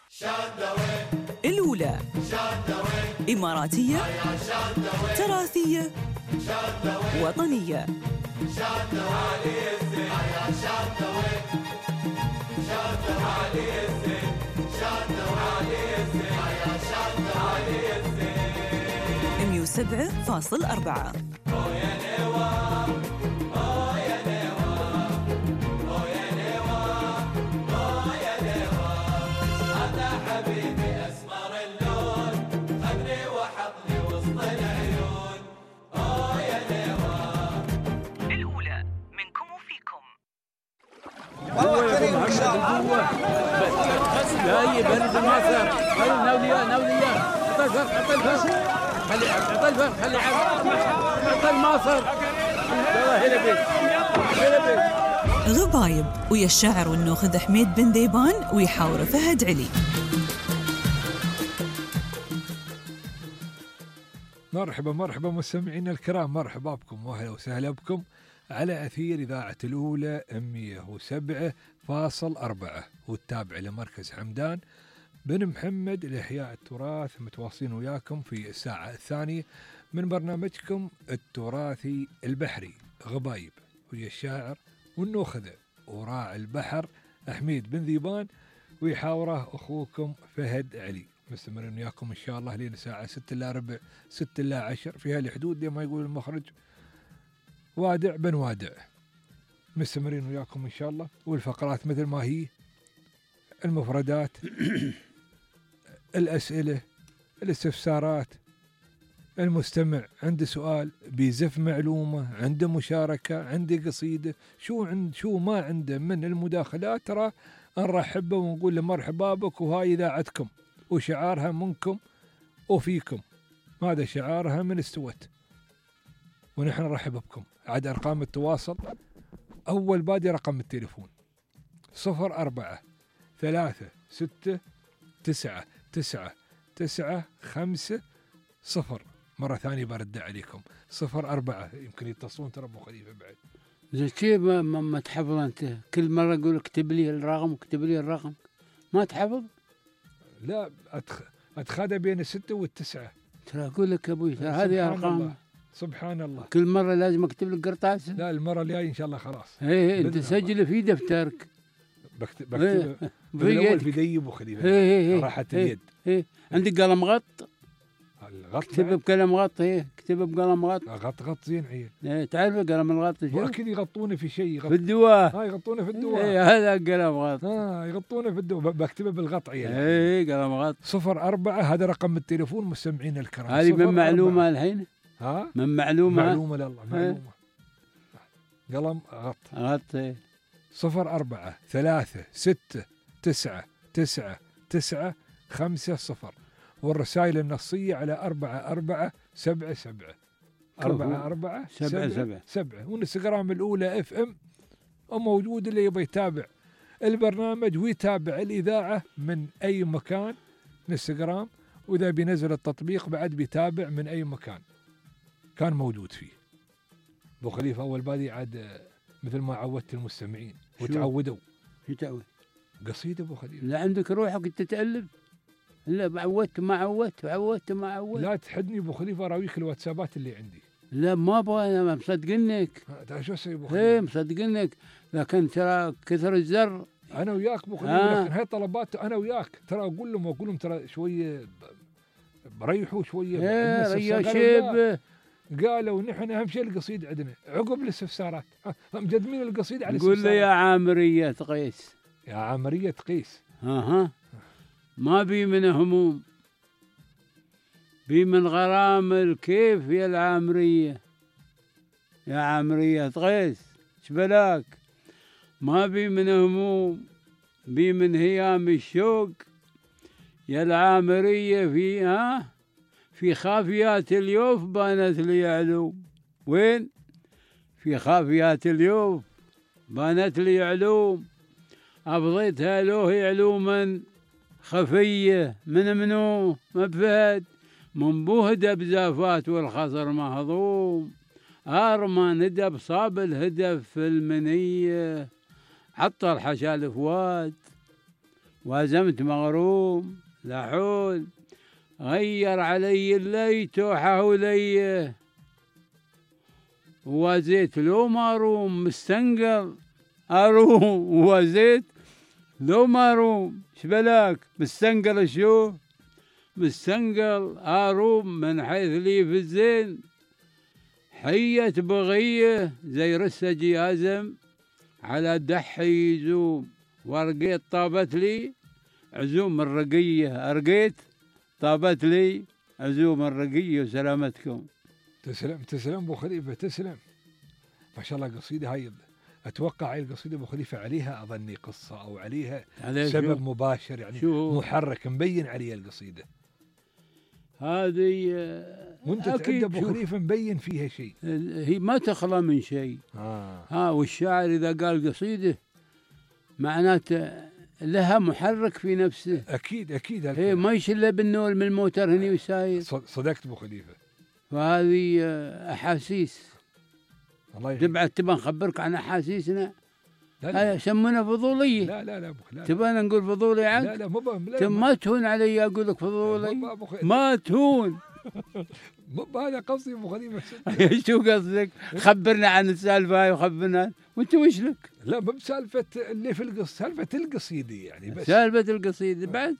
الأولى إماراتية، تراثية، وطنية. ميو 7.4. جاي برد المصر. خلي ناولية عطى الفرق خلي عطى المصر. يلا هلا بيك. غبايب ويا الشاعر والنوخذ حميد بن ذيبان ويحاور فهد علي. مرحبا مستمعينا الكرام، مرحبا بكم واهلا وسهلا بكم على أثير إذاعة الأولى 107.4 والتابع لمركز حمدان بن محمد لإحياء التراث. متواصلين وياكم في الساعة الثانية من برنامجكم التراثي البحري غبايب ويا الشاعر والنوخذة وراعي البحر حميد بن ذيبان ويحاوره أخوكم فهد علي. مستمرين وياكم إن شاء الله لين الساعة 6:15 6:10 في هالحدود لما يقول المخرج وادع بن وادع. مستمرين وياكم إن شاء الله، والفقرات مثل ما هي: المفردات، الأسئلة، الاستفسارات، المستمع عنده سؤال بيزف معلومة، عنده مشاركة، عنده قصيدة، شو ما عنده من المداخلات ترى نرحب ونقول له مرحبا بك وهاي إذاعتكم وشعارها منكم وفيكم. هذا شعارها من استوت ونحن نرحب بكم. عاد أرقام التواصل: أول بادي رقم التليفون 0436969950. مرة ثانية برد عليكم 04 يمكن يتصلون ترى أبو خليفة بعد. زين كيف ما تحفظ أنت؟ كل مرة أقول اكتب لي الرقم ما تحفظ؟ لا أتخذ بين 6 و9. ترى أقول لك أبوي ترى هذه أرقام. سبحان الله. كل مرة لازم أكتب لك قرطاس. لا المرة الجاية إن شاء الله خلاص. إيه أنت سجل في دفترك. بكتب بالأول في ذي أبو خليفة. راحة اليد. عندك قلم غط؟ اكتب بقلم غط. اكتب بقلم غط. غط زين عيل. تعرف قلم الغط شو؟ واكيد يغطونه في شيء. في الدواء. يغطونه في الدواء. هذا قلم غط. يغطونه في الدواء. بكتبه بالغط عيل. قلم غط. 04 هذا رقم التليفون مستمعين الكرام. هذه من معلومة الحين. من معلومة لله معلومة. قلم غط 0436999950 والرسائل النصية على 4477 4477 والانستغرام الأولى FM. وموجود اللي يبغى يتابع البرنامج ويتابع الإذاعة من أي مكان انستغرام، وإذا بينزل التطبيق بعد بيتابع من أي مكان كان موجود فيه. أبو خليفة أول بادي عاد مثل ما عودت المستمعين وتعودوا. شو تعود؟ قصيدة أبو خليفة. لا عندك روحك أنت تألف. لا عودت ما عودت. لا تحدني أبو خليفة أراويك الواتسابات اللي عندي. لا ما أبغى أنا مصدقنك. شو أسوي أبو خليفة؟ مصدقنك لكن ترى كثر الزر. أنا وياك أبو خليفة لكن هاي طلبات أنا وياك ترى أقول لهم ترى شوية بريحوا شوية. شيب قالوا نحن أهم شيء القصيد عندنا عقب الاستفسارات مقدمين القصيد على قول لي يا عامرية قيس. يا عامرية قيس. ما بي من هموم بي من غرام كيف يا العامرية يا عامرية قيس شبلاك. ما بي من هموم بي من هيام الشوق يا العامرية في خافيات اليوف بانت لي علوم. وين؟ في خافيات اليوف بانت لي علوم أفضيتها له علوما خفية منو مبفهد من بوهدب زافات والخصر مهضوم ما ندب صاب الهدف في المنية عطر حشا الفواد وازمت مغروم لا حول، غير علي الليت وحولي، وزيت لو ما روم مستنقل اروم، وزيت لو ما روم شبلاك مستنقل شو مستنقل اروم، من حيث لي في الزين حية بغية زي رسجي ازم على دحي يزوم، ورقيت طابت لي عزوم الرقية، أرقيت طابت لي عزوم الرقية. وسلامتكم. تسلم أبو خليفة، تسلم ما شاء الله. قصيدة هاي أتوقع هاي القصيدة أبو خليفة عليها أظني قصة أو عليها سبب مباشر، يعني محرك مبين عليها القصيدة هذه. وانت تعد أبو خليفة مبين فيها شيء، هي ما تخلى من شيء. والشاعر إذا قال قصيدة معناته لها محرك في نفسه. أكيد هي ما يشله بالنول من الموتر هني وساير. صدقت أبو خليفة. وهذه أحاسيس. الله يحييك. تبعد تبى نخبرك عن أحاسيسنا. لا يسمونها فضولية. لا أبو خليفة. تبغى نقول فضولي عنك؟ لا ما تهون علي أقول لك فضولي. ما تهون. هذا قصدي أبو خليفة. شو قصدك؟ خبرنا عن السالفة هاي وخبرنا. وانت وش لك؟ لا مو بسالفة اللي في سالفة القصيدة يعني، بس سالفة القصيدة بعد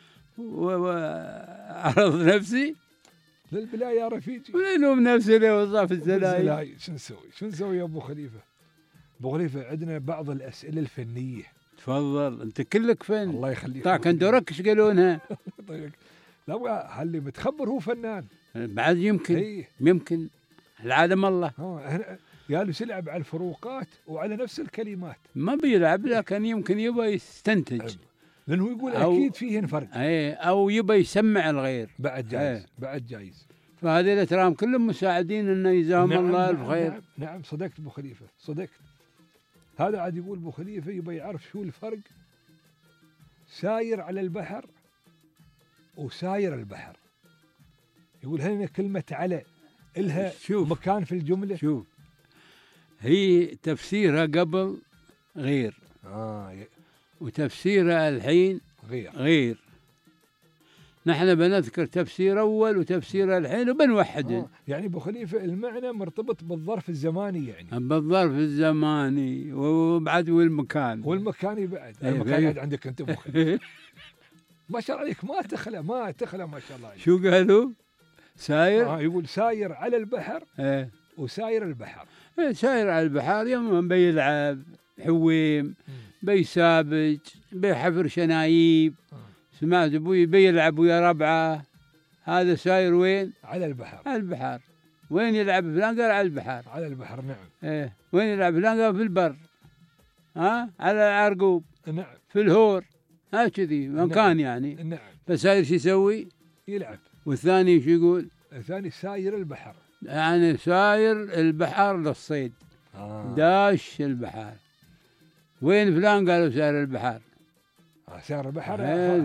وعرض نفسي للبلاية يا رفيجي، ولينوم نفسي لي وصاف الزلاي. شو نسوي يا أبو خليفة؟ أبو خليفة عندنا بعض الأسئلة الفنية. تفضل أنت كلك فن. الله يخليك. طيب كان دورك ايش قالونها؟ لا هاللي متخبر هو فنان بعد يمكن العالم الله. جالس يلعب على الفروقات وعلى نفس الكلمات. ما بيلعب لكن يمكن يبغى يستنتج، لأنه يقول أكيد فيهن فرق. أو يبغى يسمع الغير. بعد جايز. بعد جايز. فهذه الأترام كلهم مساعدين إنه يجزاهم الله الخير. نعم صدقت أبو خليفة، صدقت. هذا عاد يقول أبو خليفة يبغى يعرف شو الفرق ساير على البحر وساير البحر. يقول هنا كلمة على إلها مكان في الجملة. شوف هي تفسيرها قبل غير وتفسيرها الحين غير. نحن بنذكر تفسير أول وتفسير الحين وبنوحده. يعني أبو خليفة المعنى مرتبط بالظرف الزماني، يعني بالظرف الزماني وبعد والمكاني بعد. المكان عندك أنت أبو خليفة. ما شاء الله عليك، ما تخلى ما شاء الله عليك. شو قالوا؟ ساير؟ يقول ساير على البحر وساير البحر. ساير على البحر يوم بيلعب حويم بيسابج بيحفر شنايب. سمعت ابوي بيلعب ويا ربعه. هذا ساير وين؟ على البحر. على البحر. وين يلعب فلان؟ قال على البحر. على البحر نعم. وين يلعب فلان؟ قال في البر. على العرقوب. نعم. في الهور. كذي مكان يعني. نعم. فساير شو يسوي؟ يلعب. والثاني شو يقول؟ الثاني ساير البحر، يعني ساير البحر للصيد. داش البحر. وين فلان؟ قالوا ساير البحر. ساير البحر.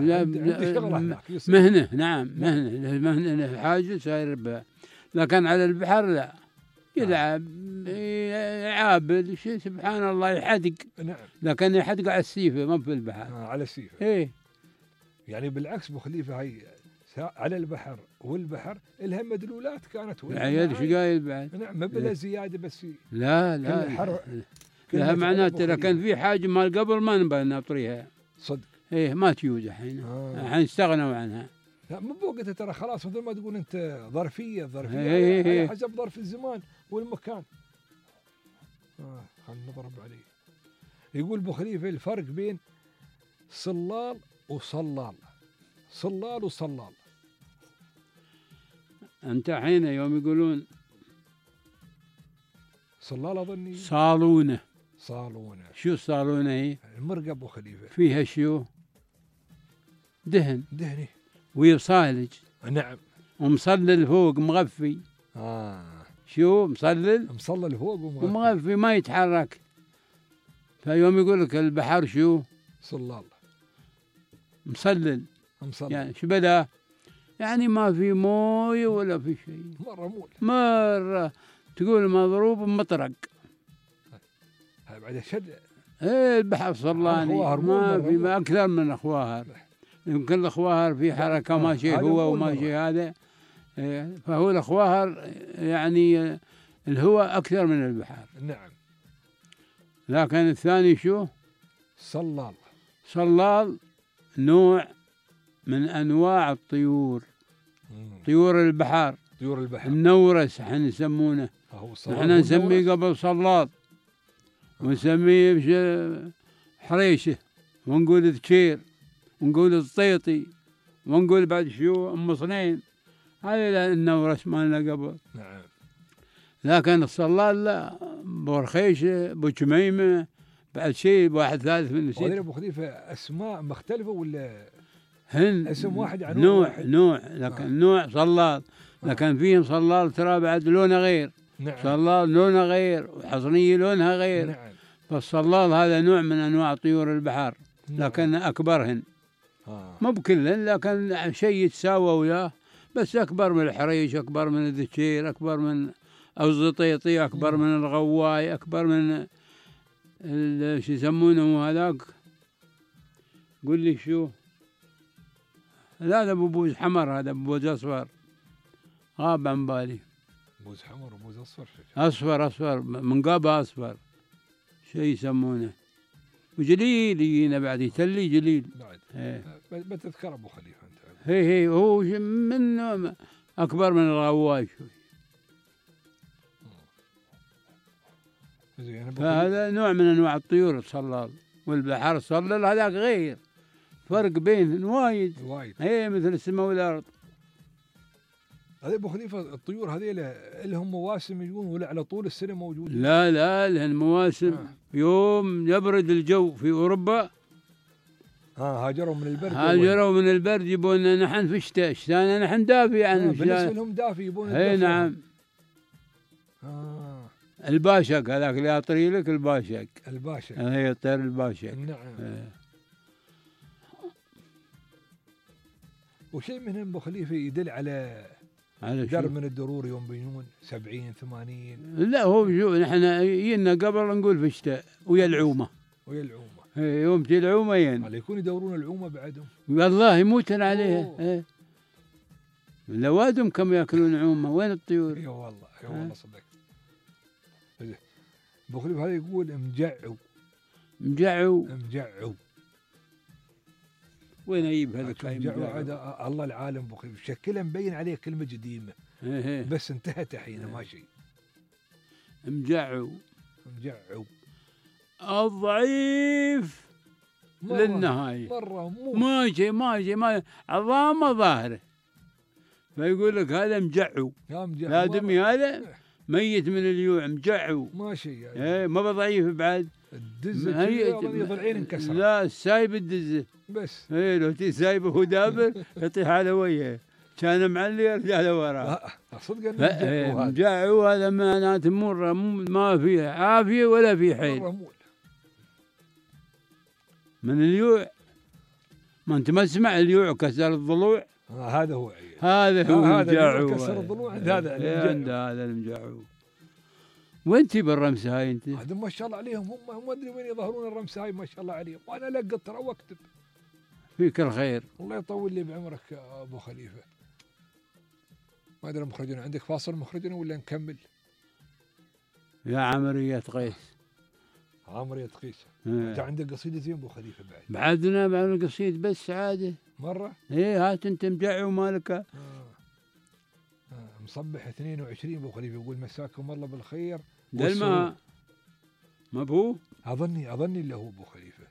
مهنة. نعم مهنة حاجة ساير البحر. لكن على البحر لا، يلعب يعابد سبحان الله يحدق. نعم. لكن يحدق على السيفة ما في البحر. على السيفة. يعني بالعكس أبو خليفة هاي على البحر والبحر لها مدلولات كانت. عيال ايش قايل بعد؟ نعم ما بلا زيادة بس. لا لها معناته. لكن في حاجة مال قبل ما نبغى نطريها. صدق. ما تيوز الحين. الحين استغنوا عنها. لا مو بوقتها ترى خلاص، مثل ما تقول انت ظرفية على حسب ظرف الزمان والمكان. خلينا نضرب عليه. يقول أبو خليفة الفرق بين صلال وصلال. صلال وصلال. أنت حين يوم يقولون صلال أظني صالونة. شو صالونة هي؟ المرقة أبو خليفة. فيها شو؟ دهن. دهني. ويصالج. نعم. ومصلل فوق مغفي. شو مصلل فوق ومغفي ما يتحرك. فيوم يقول لك البحر شو؟ صلال. مصلل. يعني شو بدا؟ يعني ما في مويه ولا في شيء. مرة تقول مضروب مطرق. بعد شد. ايه البحر صلاني ما اكثر من اخواهر. يمكن الاخواهر في حركه ماشي هو وماشي هذا، فهو الاخواهر يعني الهواء اكثر من البحر. نعم. لكن الثاني شو؟ صلال. صلال نوع من انواع الطيور. طيور البحر. طيور البحر. النورس احنا نسمونه. احنا نسميه قبل صلال، ونسميه حريشه، ونقول ذكير، ونقول الطيطي، ونقول بعد شو ام صنين. هذا النورس مالنا قبل. نعم. لكن الصلال لا، بورخيشه، بوشميمه، بعد شيء واحد ثالث من نسيت. ابو خليفه اسماء مختلفه ولا هن اسم واحد عن نوع لكن نوع صلال، لكن فيهم صلال ترى بعد لونه غير. نعم. صلال لونه غير، وحصنيه لونها غير. نعم. فالصلال هذا نوع من انواع طيور البحر، لكن اكبرهن. مو بكلهن، لكن شيء يتساوى وياه، بس اكبر من الحريش، اكبر من الذكير، اكبر من الزطيطي، اكبر من الغواي، اكبر من شو يسمونه هذاك، قل لي شو هذا؟ بوز حمر، هذا بوز اصفر، غاب عن بالي. بوز حمر وبوز اصفر. اصفر منقابه اصفر، شيء يسمونه، وجليل يجينا بعد يتلي جليل بعد. بتذكر ابو خليفه انت. هي هو من اكبر من الغواي شوي. فهذا نوع من انواع الطيور الصلال، والبحر الصلال هذاك غير، فرق بينهم وايد. هي مثل السماء والارض. هذا ابو خليفه الطيور هذيل لهم مواسم يجون ولا على طول السنه موجودين؟ لا لهم مواسم. يوم يبرد الجو في اوروبا هاجروا من البرد. يبون نحن في الشتاء، شتانا نحن دافي عن بالنسبه لهم دافي يبون. اي نعم. الباشق هذاك اللي اطري لك، الباشق. هي الطير الباشق. نعم. وشيء منهم ابو خليفه يدل على درب من الدرور يوم بينون 70 80. لا هو شو نحن ينا قبل نقول في الشتاء ويا العومه. يوم تجي العومه على يكون يدورون العومه بعدهم. والله يموتن عليها. لوادم كم ياكلون عومه، وين الطيور؟ اي والله صدق. ابو خليفه هذا يقول مجعو. وين اجيب هذا مجعو؟ هذا الله العالم ابو خليفه شكله مبين عليه كلمه قديمه. بس انتهت الحين ما شيء. مجعو الضعيف للنهايه. ماشي عظامه ظاهره، فيقول لك هذا مجعو. الادمي هذا ميت من اليوع، مجعو ماشي يعني. ما بضعيف بعد. الدزه ضلعين انكسر. لا سايب الدزه بس. لو تي سايبه هو دابر يطيح على وجهه، كان معلي يرجع لورا. صدق مجعو هذا معناته ما فيه عافيه ولا فيه حيل. من اليوع، ما انت ما تسمع اليوع كسر الضلوع؟ هذا هو المجعو. كسر الضلوع هذا المجعو. وانت بالرمسه هاي انت؟ هذا ما شاء الله عليهم، هم ما ادري وين يظهرون الرمسه هاي ما شاء الله عليهم، وانا لقط ترى واكتب. فيك الخير. الله يطول لي بعمرك يا ابو خليفه. ما ادري مخرجنا عندك فاصل مخرجنا ولا نكمل؟ يا عمرية قيس. عمرية قيس. انت عندك قصيدتين ابو خليفه بعد؟ بعدنا بعد القصيد بس عاده. مره؟ هات انت مجعو مالك. مصبح 22 ابو خليفه يقول مساكم الله بالخير. دلما ما بهو؟ اظني اللي هو ابو خليفه.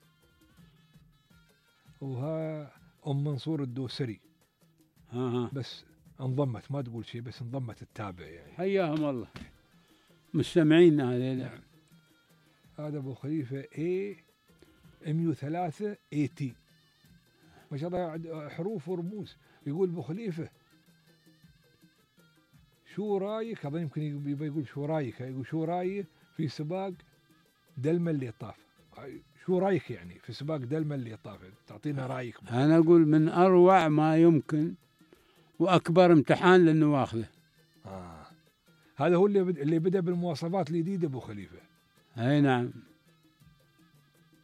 وها ام منصور الدوسري. بس انضمت، ما تقول شيء، بس انضمت تتابع يعني. حياهم الله مستمعينا هذول. نعم. هذا ابو خليفه A103 AT ما شاء الله حروف ورموز. يقول ابو خليفه شو رايك؟ اظن يمكن يبغى يقول شو رايك، يقول شو رايك في سباق دلمه اللي طاف؟ شو رايك يعني في سباق دلمه اللي طاف؟ تعطينا رايك. انا اقول من اروع ما يمكن واكبر امتحان للنواخذه. هذا هو اللي بدا بالمواصفات الجديده ابو خليفه. اي نعم.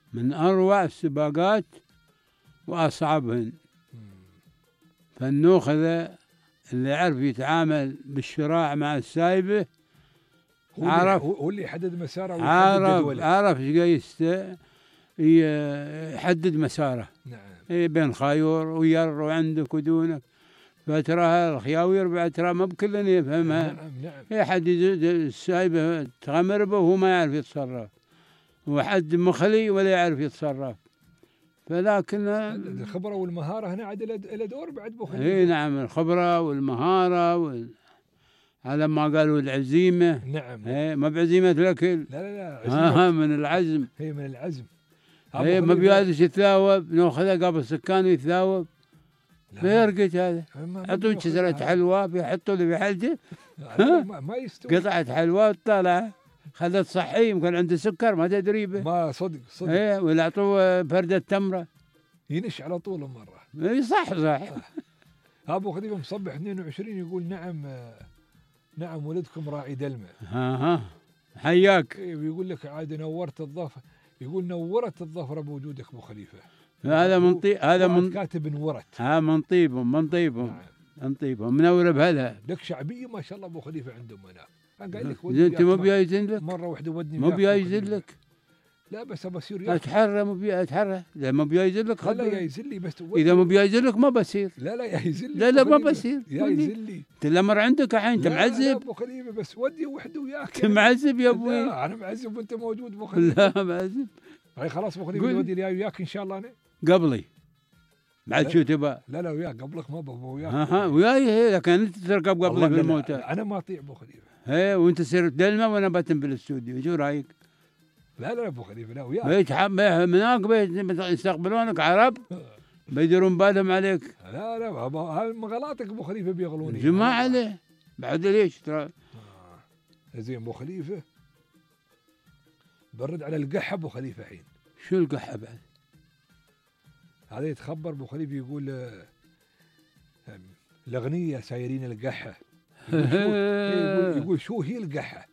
من أروع السباقات وأصعبهن. فالنوخذة اللي يعرف يتعامل بالشراع مع السايبة عرف، هو اللي يحدد مساره عرف يحدد مساره. نعم. بين خيور وير وعندك ودونك، فتراها الخياوير بعد ترى ما بكل يفهمها. نعم. حد السايبة تغمر به وهو ما يعرف يتصرف، وحد مخلي ولا يعرف يتصرف. فلكن الخبرة والمهارة هنا عاد إلى دور بعد بخلي. اي نعم، الخبرة والمهارة على ما قالوا العزيمة. نعم. ما بعزيمة الأكل. لا عزيمة من العزم. هي من العزم. ما بيادش يتثاوب، ناخذه قبل سكان يتثاوب. ما يرقد هذا. عطوه شجرة حلوى بيحطوا له بحلته. ما يستوي. قطعة حلوى طالعة خذت صحي، يمكن عنده سكر ما تدري به. ما صدق. ولا عطوه فردة تمرة ينش على طول مرة. صح. أبو خليفة مصبح 22 يقول نعم ولدكم راعي دلمة. حياك. ويقول لك عاد نورت الظفر، يقول نورت الظفرة بوجودك أبو خليفة. هذا من طيب، هذا من كاتب نورت. من طيبهم. نعم. من طيبهم منور بهلها. لك شعبية ما شاء الله أبو خليفة عندهم هنا. أنا قايل لك أنت مو بيايزن لك مرة واحدة ودني. مو بيايزن لك. لا بس بصير اتحرى اتحرى. لا ما بيايزن لك. لا يايزن لي بس اذا ما بيايزن لك ما بصير. لا يايزن لي. لا ما بصير. يايزن لي. انت الامر عندك الحين. انت معذب. لا ابو خليفه بس ودي وحده وياك. انت معذب يا ابوي. لا انا معذب وانت موجود ابو خليفه. لا معذب. هاي خلاص ابو خليفه ودي لي وياك ان شاء الله. انا قبلي بعد شو تبى؟ لا وياك قبلك ما بابا وياك. وياي لكن انت تركب قبلي في الموتى. انا ما اطيع ابو خليفه. وانت تصير دلمه وانا بتم بالاستوديو. شو رايك؟ لا ابو خليفه لا وياك. هناك يستقبلونك عرب بيدرون بالهم عليك. لا هاي مغالاتك ابو خليفه بيغلوني. جماعة عليه بعد ليش ترى. زين ابو خليفه برد على القحه ابو خليفه الحين. شو القحه بعد؟ هذا يتخبر ابو خليفه يقول الاغنيه سايرين القحه. يقول شو هي القحه؟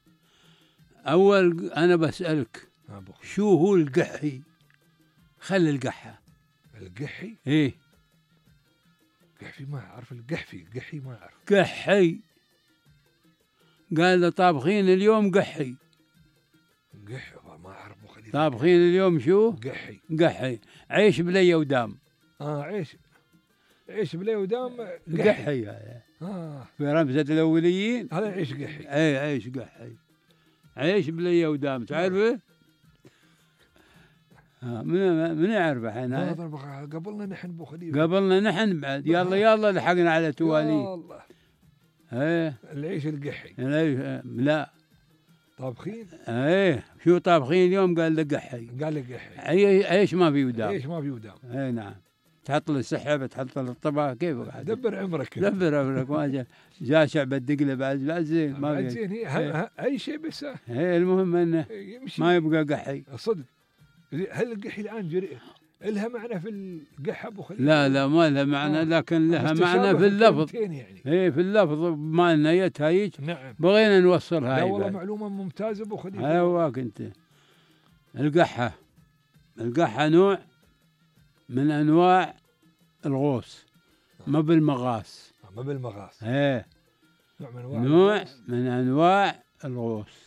أول أنا بسألك شو هو القحي؟ خلي القحة. القحي؟ إيه قحفي ما أعرف. القحي ما أعرف. قحي قال له طابخين اليوم قحي. ما أعرف أبو خليفة. طابخين اليوم شو؟ قحي. عيش بلي ودام. عيش بلي ودام. قحي هذا. في رمزة الأوليين هذا عيش قحي. عيش قحي. عيش بلي ودام تعرفه؟ من يعرف الحين هذا؟ قبلنا نحن ابو خليفه. قبلنا نحن بعد. يلا لحقنا على توالي. الله. العيش القحي. لا طابخين. شو طابخين اليوم؟ قال له قحي. عيش ما في ودام. نعم. تحط له السحب، تحط له الطبق، كيف دبر عمرك ما جاء شعب الدقله بعد زين ما بعد زين. هي اي شيء بس المهم انه ما يبقى قحي. صدق. هل القحي الان لها معنى في القحه ابو خليفه؟ لا ما لها معنى، لكن لها معنى في اللفظ. يعني. في اللفظ ما نيتها هيك. نعم. بغينا نوصلها. لا والله معلومه ممتازه ابو خليفه. ايواك انت. القحه نوع من انواع الغوص. ما بالمغاص. نوع من انواع الغوص.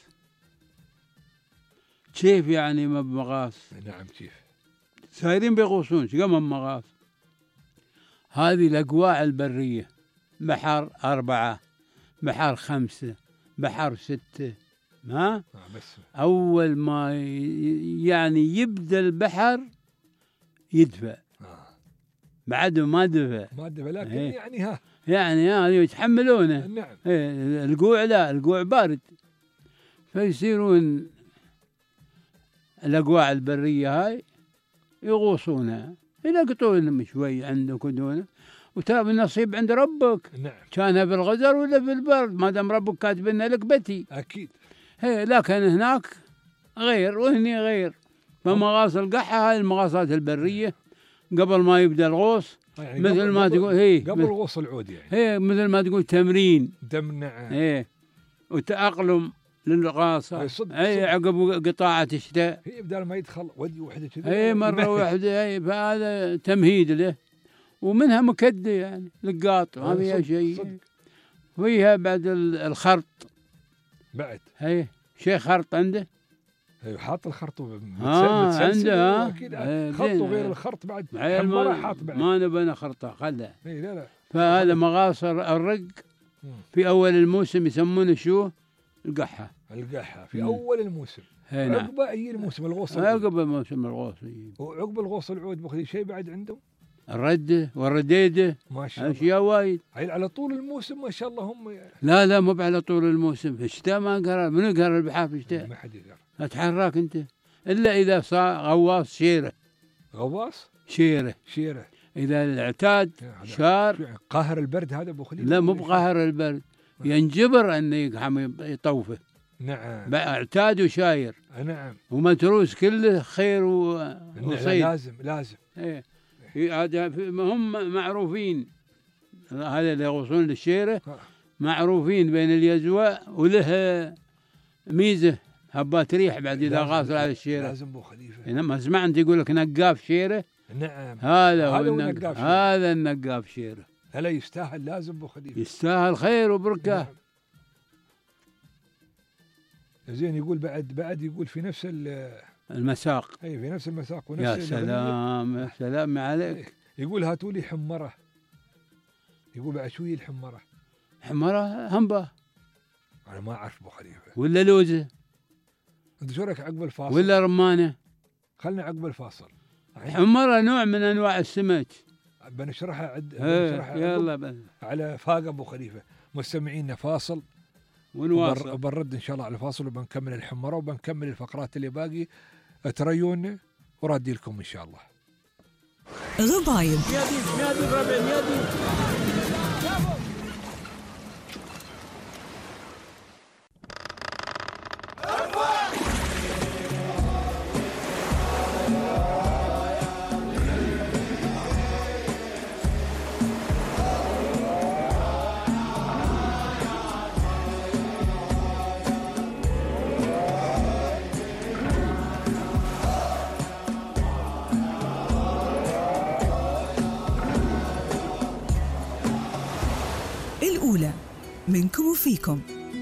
كيف يعني ما بمغاص؟ نعم كيف؟ سايرين بيغوصون كم مغاص. هذه الاقواع البريه. بحر 4، بحر 5، بحر 6. بس اول ما يعني يبدا البحر يدفع. بعده ما دفع لكن يعني يتحملونه. نعم. القوع بارد. فيصيرون الأقواع البرية هاي يغوصونها، يلقطون شوي عندك ودونه، وترى بالنصيب عند ربك. نعم. كانها بالغزر ولا بالبرد، ما دام ربك كاتب لنا لك بتي. أكيد. لكن هناك غير وهني غير. فمغاص القحة هاي المغاصات البرية قبل ما يبدأ الغوص. يعني مثل ما تقول قبل الغوص العود يعني. مثل ما تقول تمرين. نعم. وتأقلم للقاصة. اي عقب قطاعة الشتاء هي بدال ما يدخل ودي وحده كذا اي مرة واحدة. اي فهذا تمهيد له، ومنها مكدة يعني للقاط ما فيها شيء. فيها بعد الخرط بعد. اي شيء خرط عنده. ايوه حاط الخرط عنده. اكيد خرط وغير الخرط بعد حمرة حاط بعد. ما نبغى خرطة خلها. اي لا. فهذا مغاصر الرق في اول الموسم يسمونه شو؟ القحة في اول الموسم. عقب اي الموسم الغوص. عقب موسم الغوص. وعقب الغوص العود بخلي شيء بعد عندهم. الردة والرديدة ما شاء الله أشياء وايد. هاي على طول الموسم ما شاء الله هم. لا مو على طول الموسم. في الشتاء ما قرر. منو قرر البحار في الشتاء؟ ما حد يقرر. اتحرك انت الا اذا صار غواص شيره. غواص شيره. اذا الاعتاد شار قاهر البرد هذا ابو خليل. لا مو بقاهر البرد، ينجبر انه يطوفه. نعم. اعتاد وشاير. نعم. ومتروس كله خير وصيد. لازم. ايه هذا هم معروفين. هذا اللي يغوصون للشيره معروفين بين اليزواء، وله ميزه هبات ريح بعد اذا غاص على الشيره. لازم ابو خليفه. ما سمعت انت يقول لك نقاف شيره. نعم. هذا هو النقاف. هذا النقاف شيره. هلا يستاهل. لازم ابو خليفه يستاهل خير وبركه. نعم. زين يقول بعد يقول في نفس المساق. اي في نفس المساق ونفس. يا سلام يا سلام عليك. يقول هاتوا لي حمره. يقول بعد شويه الحمره. حمره همبه. انا ما اعرف ابو خليفه. ولا لوزه. انت شو رايك عقب الفاصل؟ ولا رمانه. خلنا عقب الفاصل. حمره نوع من انواع السمك. بنشرحها يلا على فاق ابو خليفه. مستمعينا فاصل ونواصل وبنرد ان شاء الله على الفاصل، وبنكمل الحمره وبنكمل الفقرات اللي باقي. تريونا ورادي لكم ان شاء الله. غبايب. الأولى منكم وفيكم.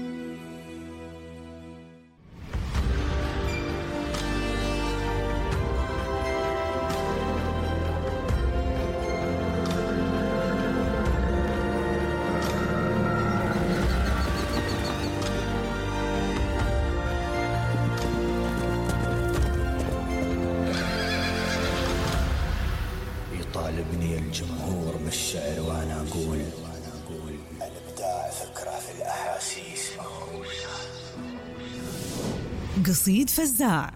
يطالبني الجمهور بالشعر وأنا أقول الإبداع فكرة في الأحاسيس مهروسة. قصيد فزاع.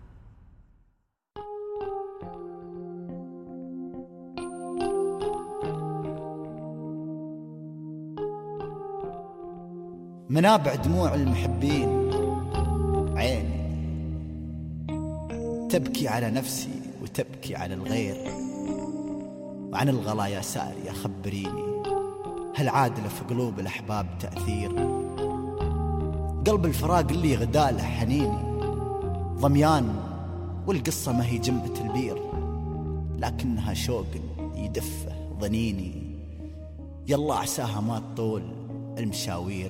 منابع دموع المحبين عيني تبكي على نفسي وتبكي على الغير، وعن الغلا يا سارية خبريني هل عادل في قلوب الأحباب تأثير؟ قلب الفراق اللي غداله حنيني ضميان، والقصة ما هي جنبة البير لكنها شوق يدفه ظنيني. يلا عساها ما تطول المشاوير.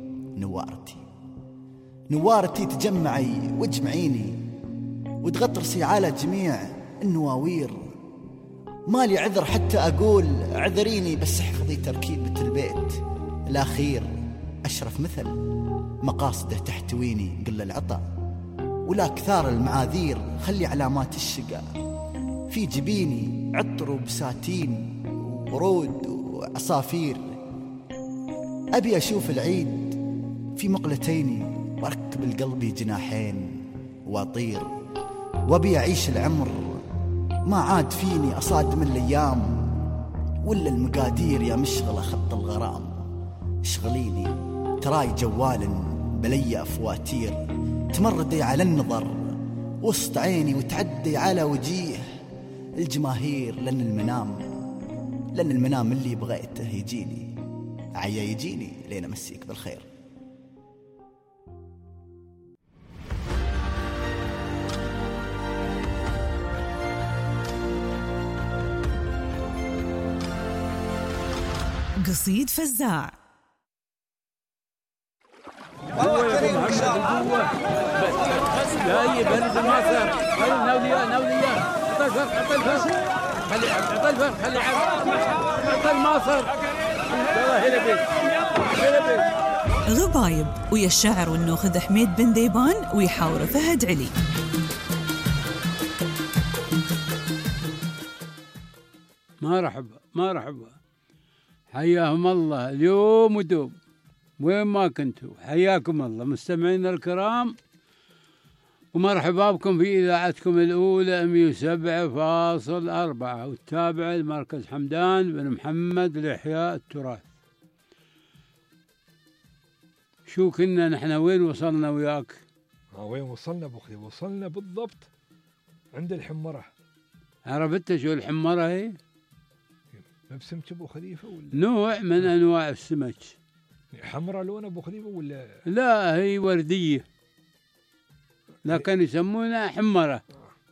نوارتي تجمعي واجمعيني وتغطرسي على جميع النواوير. مالي عذر حتى أقول عذريني، بس احفظي تركيبة البيت الأخير. أشرف مثل مقاصده تحتويني قل العطا ولا كثار المعاذير. خلي علامات الشقا في جبيني، عطر وبساتين ورود وعصافير. أبي أشوف العيد في مقلتيني وأركب القلب جناحين وأطير. وأبي أعيش العمر ما عاد فيني أصادم الأيام، ولا المقادير يا مشغلة خط الغرام. اشغليني تراي جوال بلي أفواتير، تمردي على النظر وسط عيني وتعدي على وجيه الجماهير. لأن المنام اللي بغيته يجيني عيا يجيني لين أمسيك بالخير. قصيد فزاع. جاي برد المصر. نولية عطى الفرق خلي عطى المصر. غبايب ويا الشاعر والنوخذ حميد بن ذيبان ويحاور فهد علي. مرحبا حياهم الله اليوم ودوم وين ما كنتوا، حياكم الله مستمعينا الكرام، ومرحبا بكم في إذاعتكم الأولى 107.4 والتابعة لمركز حمدان بن محمد لإحياء التراث. شو كنا نحن وين وصلنا وياك؟ وين وصلنا أبو خليفة؟ وصلنا بالضبط عند الحمرة. عرفت شو الحمرة هي؟ بسمك أبو خليفة ولا؟ نوع من أنواع السمك. حمراء لون أبو خليفة ولا؟ لا هي وردية لكن يسمونها حمرة.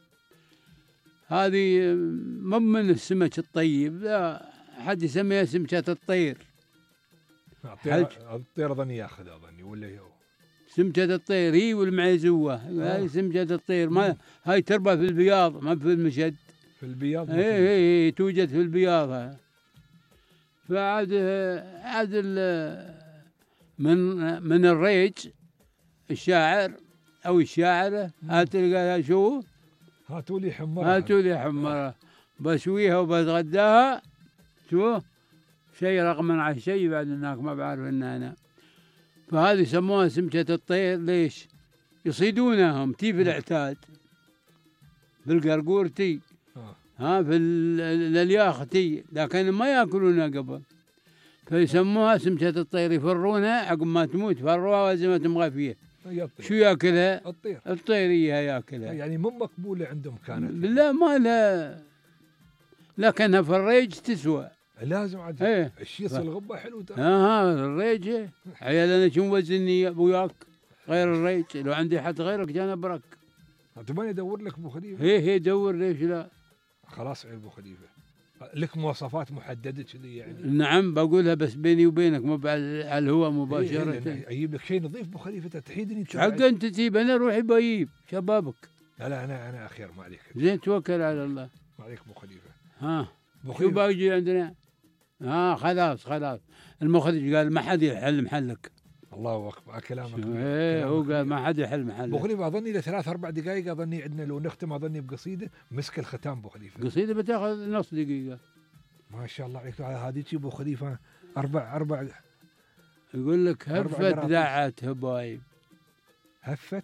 هذه مو من السمك الطيب، لا حد يسميها سمكة الطير. الطير ظني ياخذ أظني ولا هو سمكة الطير هي والمعزوة. هاي سمكة الطير، ما هاي تربى في البياض ما في المشد. في البياض اي توجد في البياض. فعاد من الريج الشاعر او الشاعره تلقاها شو؟ هاتوا لي حمرة بسويها وبتغداها. شو شيء رقم على شيء بعد هناك ما بعرف انا. فهذه يسموها سمكة الطير. ليش؟ يصيدونهم تي في الاعتاد بالقرقور تي في الالياخ تي، لكن ما ياكلونها قبل، فيسموها سمكة الطير. يفرونها عقب ما تموت، فروها وزمت مغفية. شو ياكلها؟ الطير ياكلها. يعني مو مقبولة عندهم كانت؟ لا ما لا، لكنها في الريج تسوى. لازم عاد الشيص الغبة حلو ترى. الريج عيال انا شو وزني وياك غير الريج، لو عندي حد غيرك كان ابرك. تبغاني ادور لك ابو خليفة؟ هي دور ليش لا؟ خلاص ابو خليفة لك مواصفات محددة كذي يعني؟ نعم بقولها بس بيني وبينك مو على الهواء مباشرة. اجيب لك شيء نظيف ابو خليفة تحيدني حق انت تجيب، انا روحي بجيب شبابك. لا انا اخير ما عليك. زين توكل على الله. ما عليك ابو خليفة. شو باجي عندنا؟ خلاص المخرج قال ما حد يحل محلك. الله اكبر كلامك. هو قال ما حد يحل محلك. ابو خليفة اظني ل 3-4 دقائق اظني عندنا لو نختم اظني بقصيدة مسك الختام ابو خليفة. قصيدة بتاخذ نص دقيقة. ما شاء الله عليك. هذه ابو خليفة 4 يقول لك هفت ذعت هبايب. هفت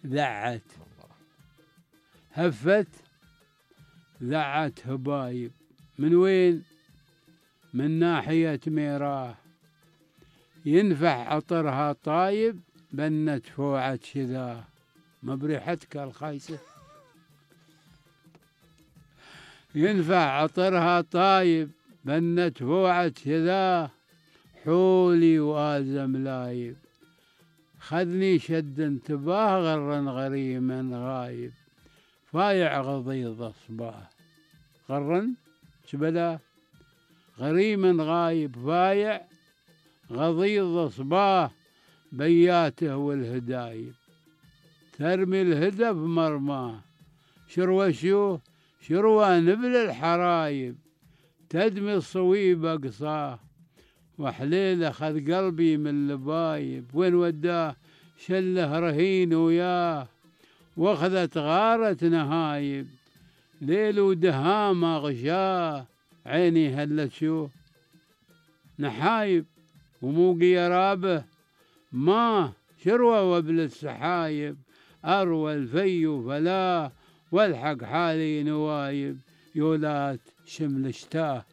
ذعت هبايب. من وين؟ من ناحية ميراه، ينفح عطرها طايب بنت فوعة شذاه. ما بريحتك الخايسة؟ ينفع عطرها طايب بنت فوعة شذاه. حولي وآزم لايب، خذني شد انتباه غرا غريما غايب. فايع غضيض صباه غرا شبلا غريما غايب. فايع غضيض صباه بياته والهدايب. ترمي الهدف مرماه شروى نبل الحرايب. تدمي الصويب أقصاه وحليل أخذ قلبي من لبايب. وين وداه؟ شله رهين وياه واخذت غارة نهايب. ليل ودهام غشاه عيني هلت شو نحايب. وموقي رابه ما شروى وابل السحايب. أروى الفي فلا والحق حالي نوايب. يولات شمل شتاه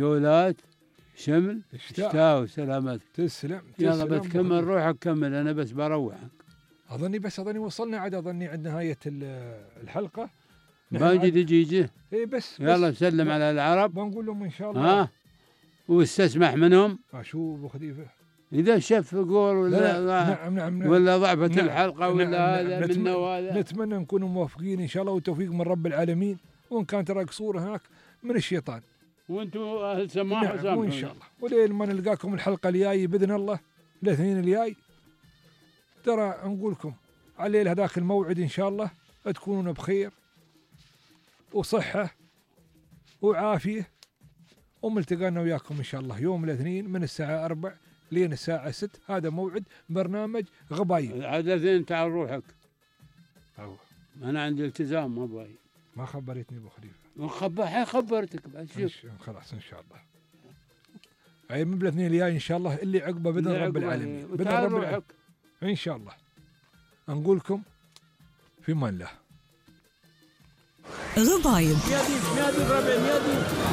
شمل شتاه وسلامتك. تسلم. يلا بتكمل روحك كمل، أنا بس بروحك. أظني وصلنا عاد أظني عند نهاية الحلقة. باقي دقيقة. بس يلا سلم على العرب ونقول لهم إن شاء الله. واستسمح منهم. شو أبو خليفة؟ إذا شف قول ولا نعم. ولا ضعفت الحلقة ولا هذا منا وهذا. نتمنى نكون موفقين إن شاء الله، وتوفيق من رب العالمين. وإن كان ترى قصور هناك من الشيطان، وانتم اهل سماح نعم وسامحوا وان شاء الله، ولين ما نلقاكم الحلقه الجايه باذن الله الاثنين الجاي. ترى نقول لكم على هذاك الموعد ان شاء الله تكونون بخير وصحه وعافيه، وملتقانا وياكم ان شاء الله يوم الاثنين من الساعه 4 لين الساعه 6. هذا موعد برنامج غبايب. عاد الاثنين تعال روحك. أوه. انا عندي التزام ما باي. ما خبرتني ابو خليفه. خبرتك بعد شوف. خلاص ان شاء الله. اي من الاثنين الجاي ان شاء الله اللي عقبه باذن رب العالمين. باذن رب العالمين ان شاء الله. نقول لكم في امان الله. غبايب. يا دي ربع يا دي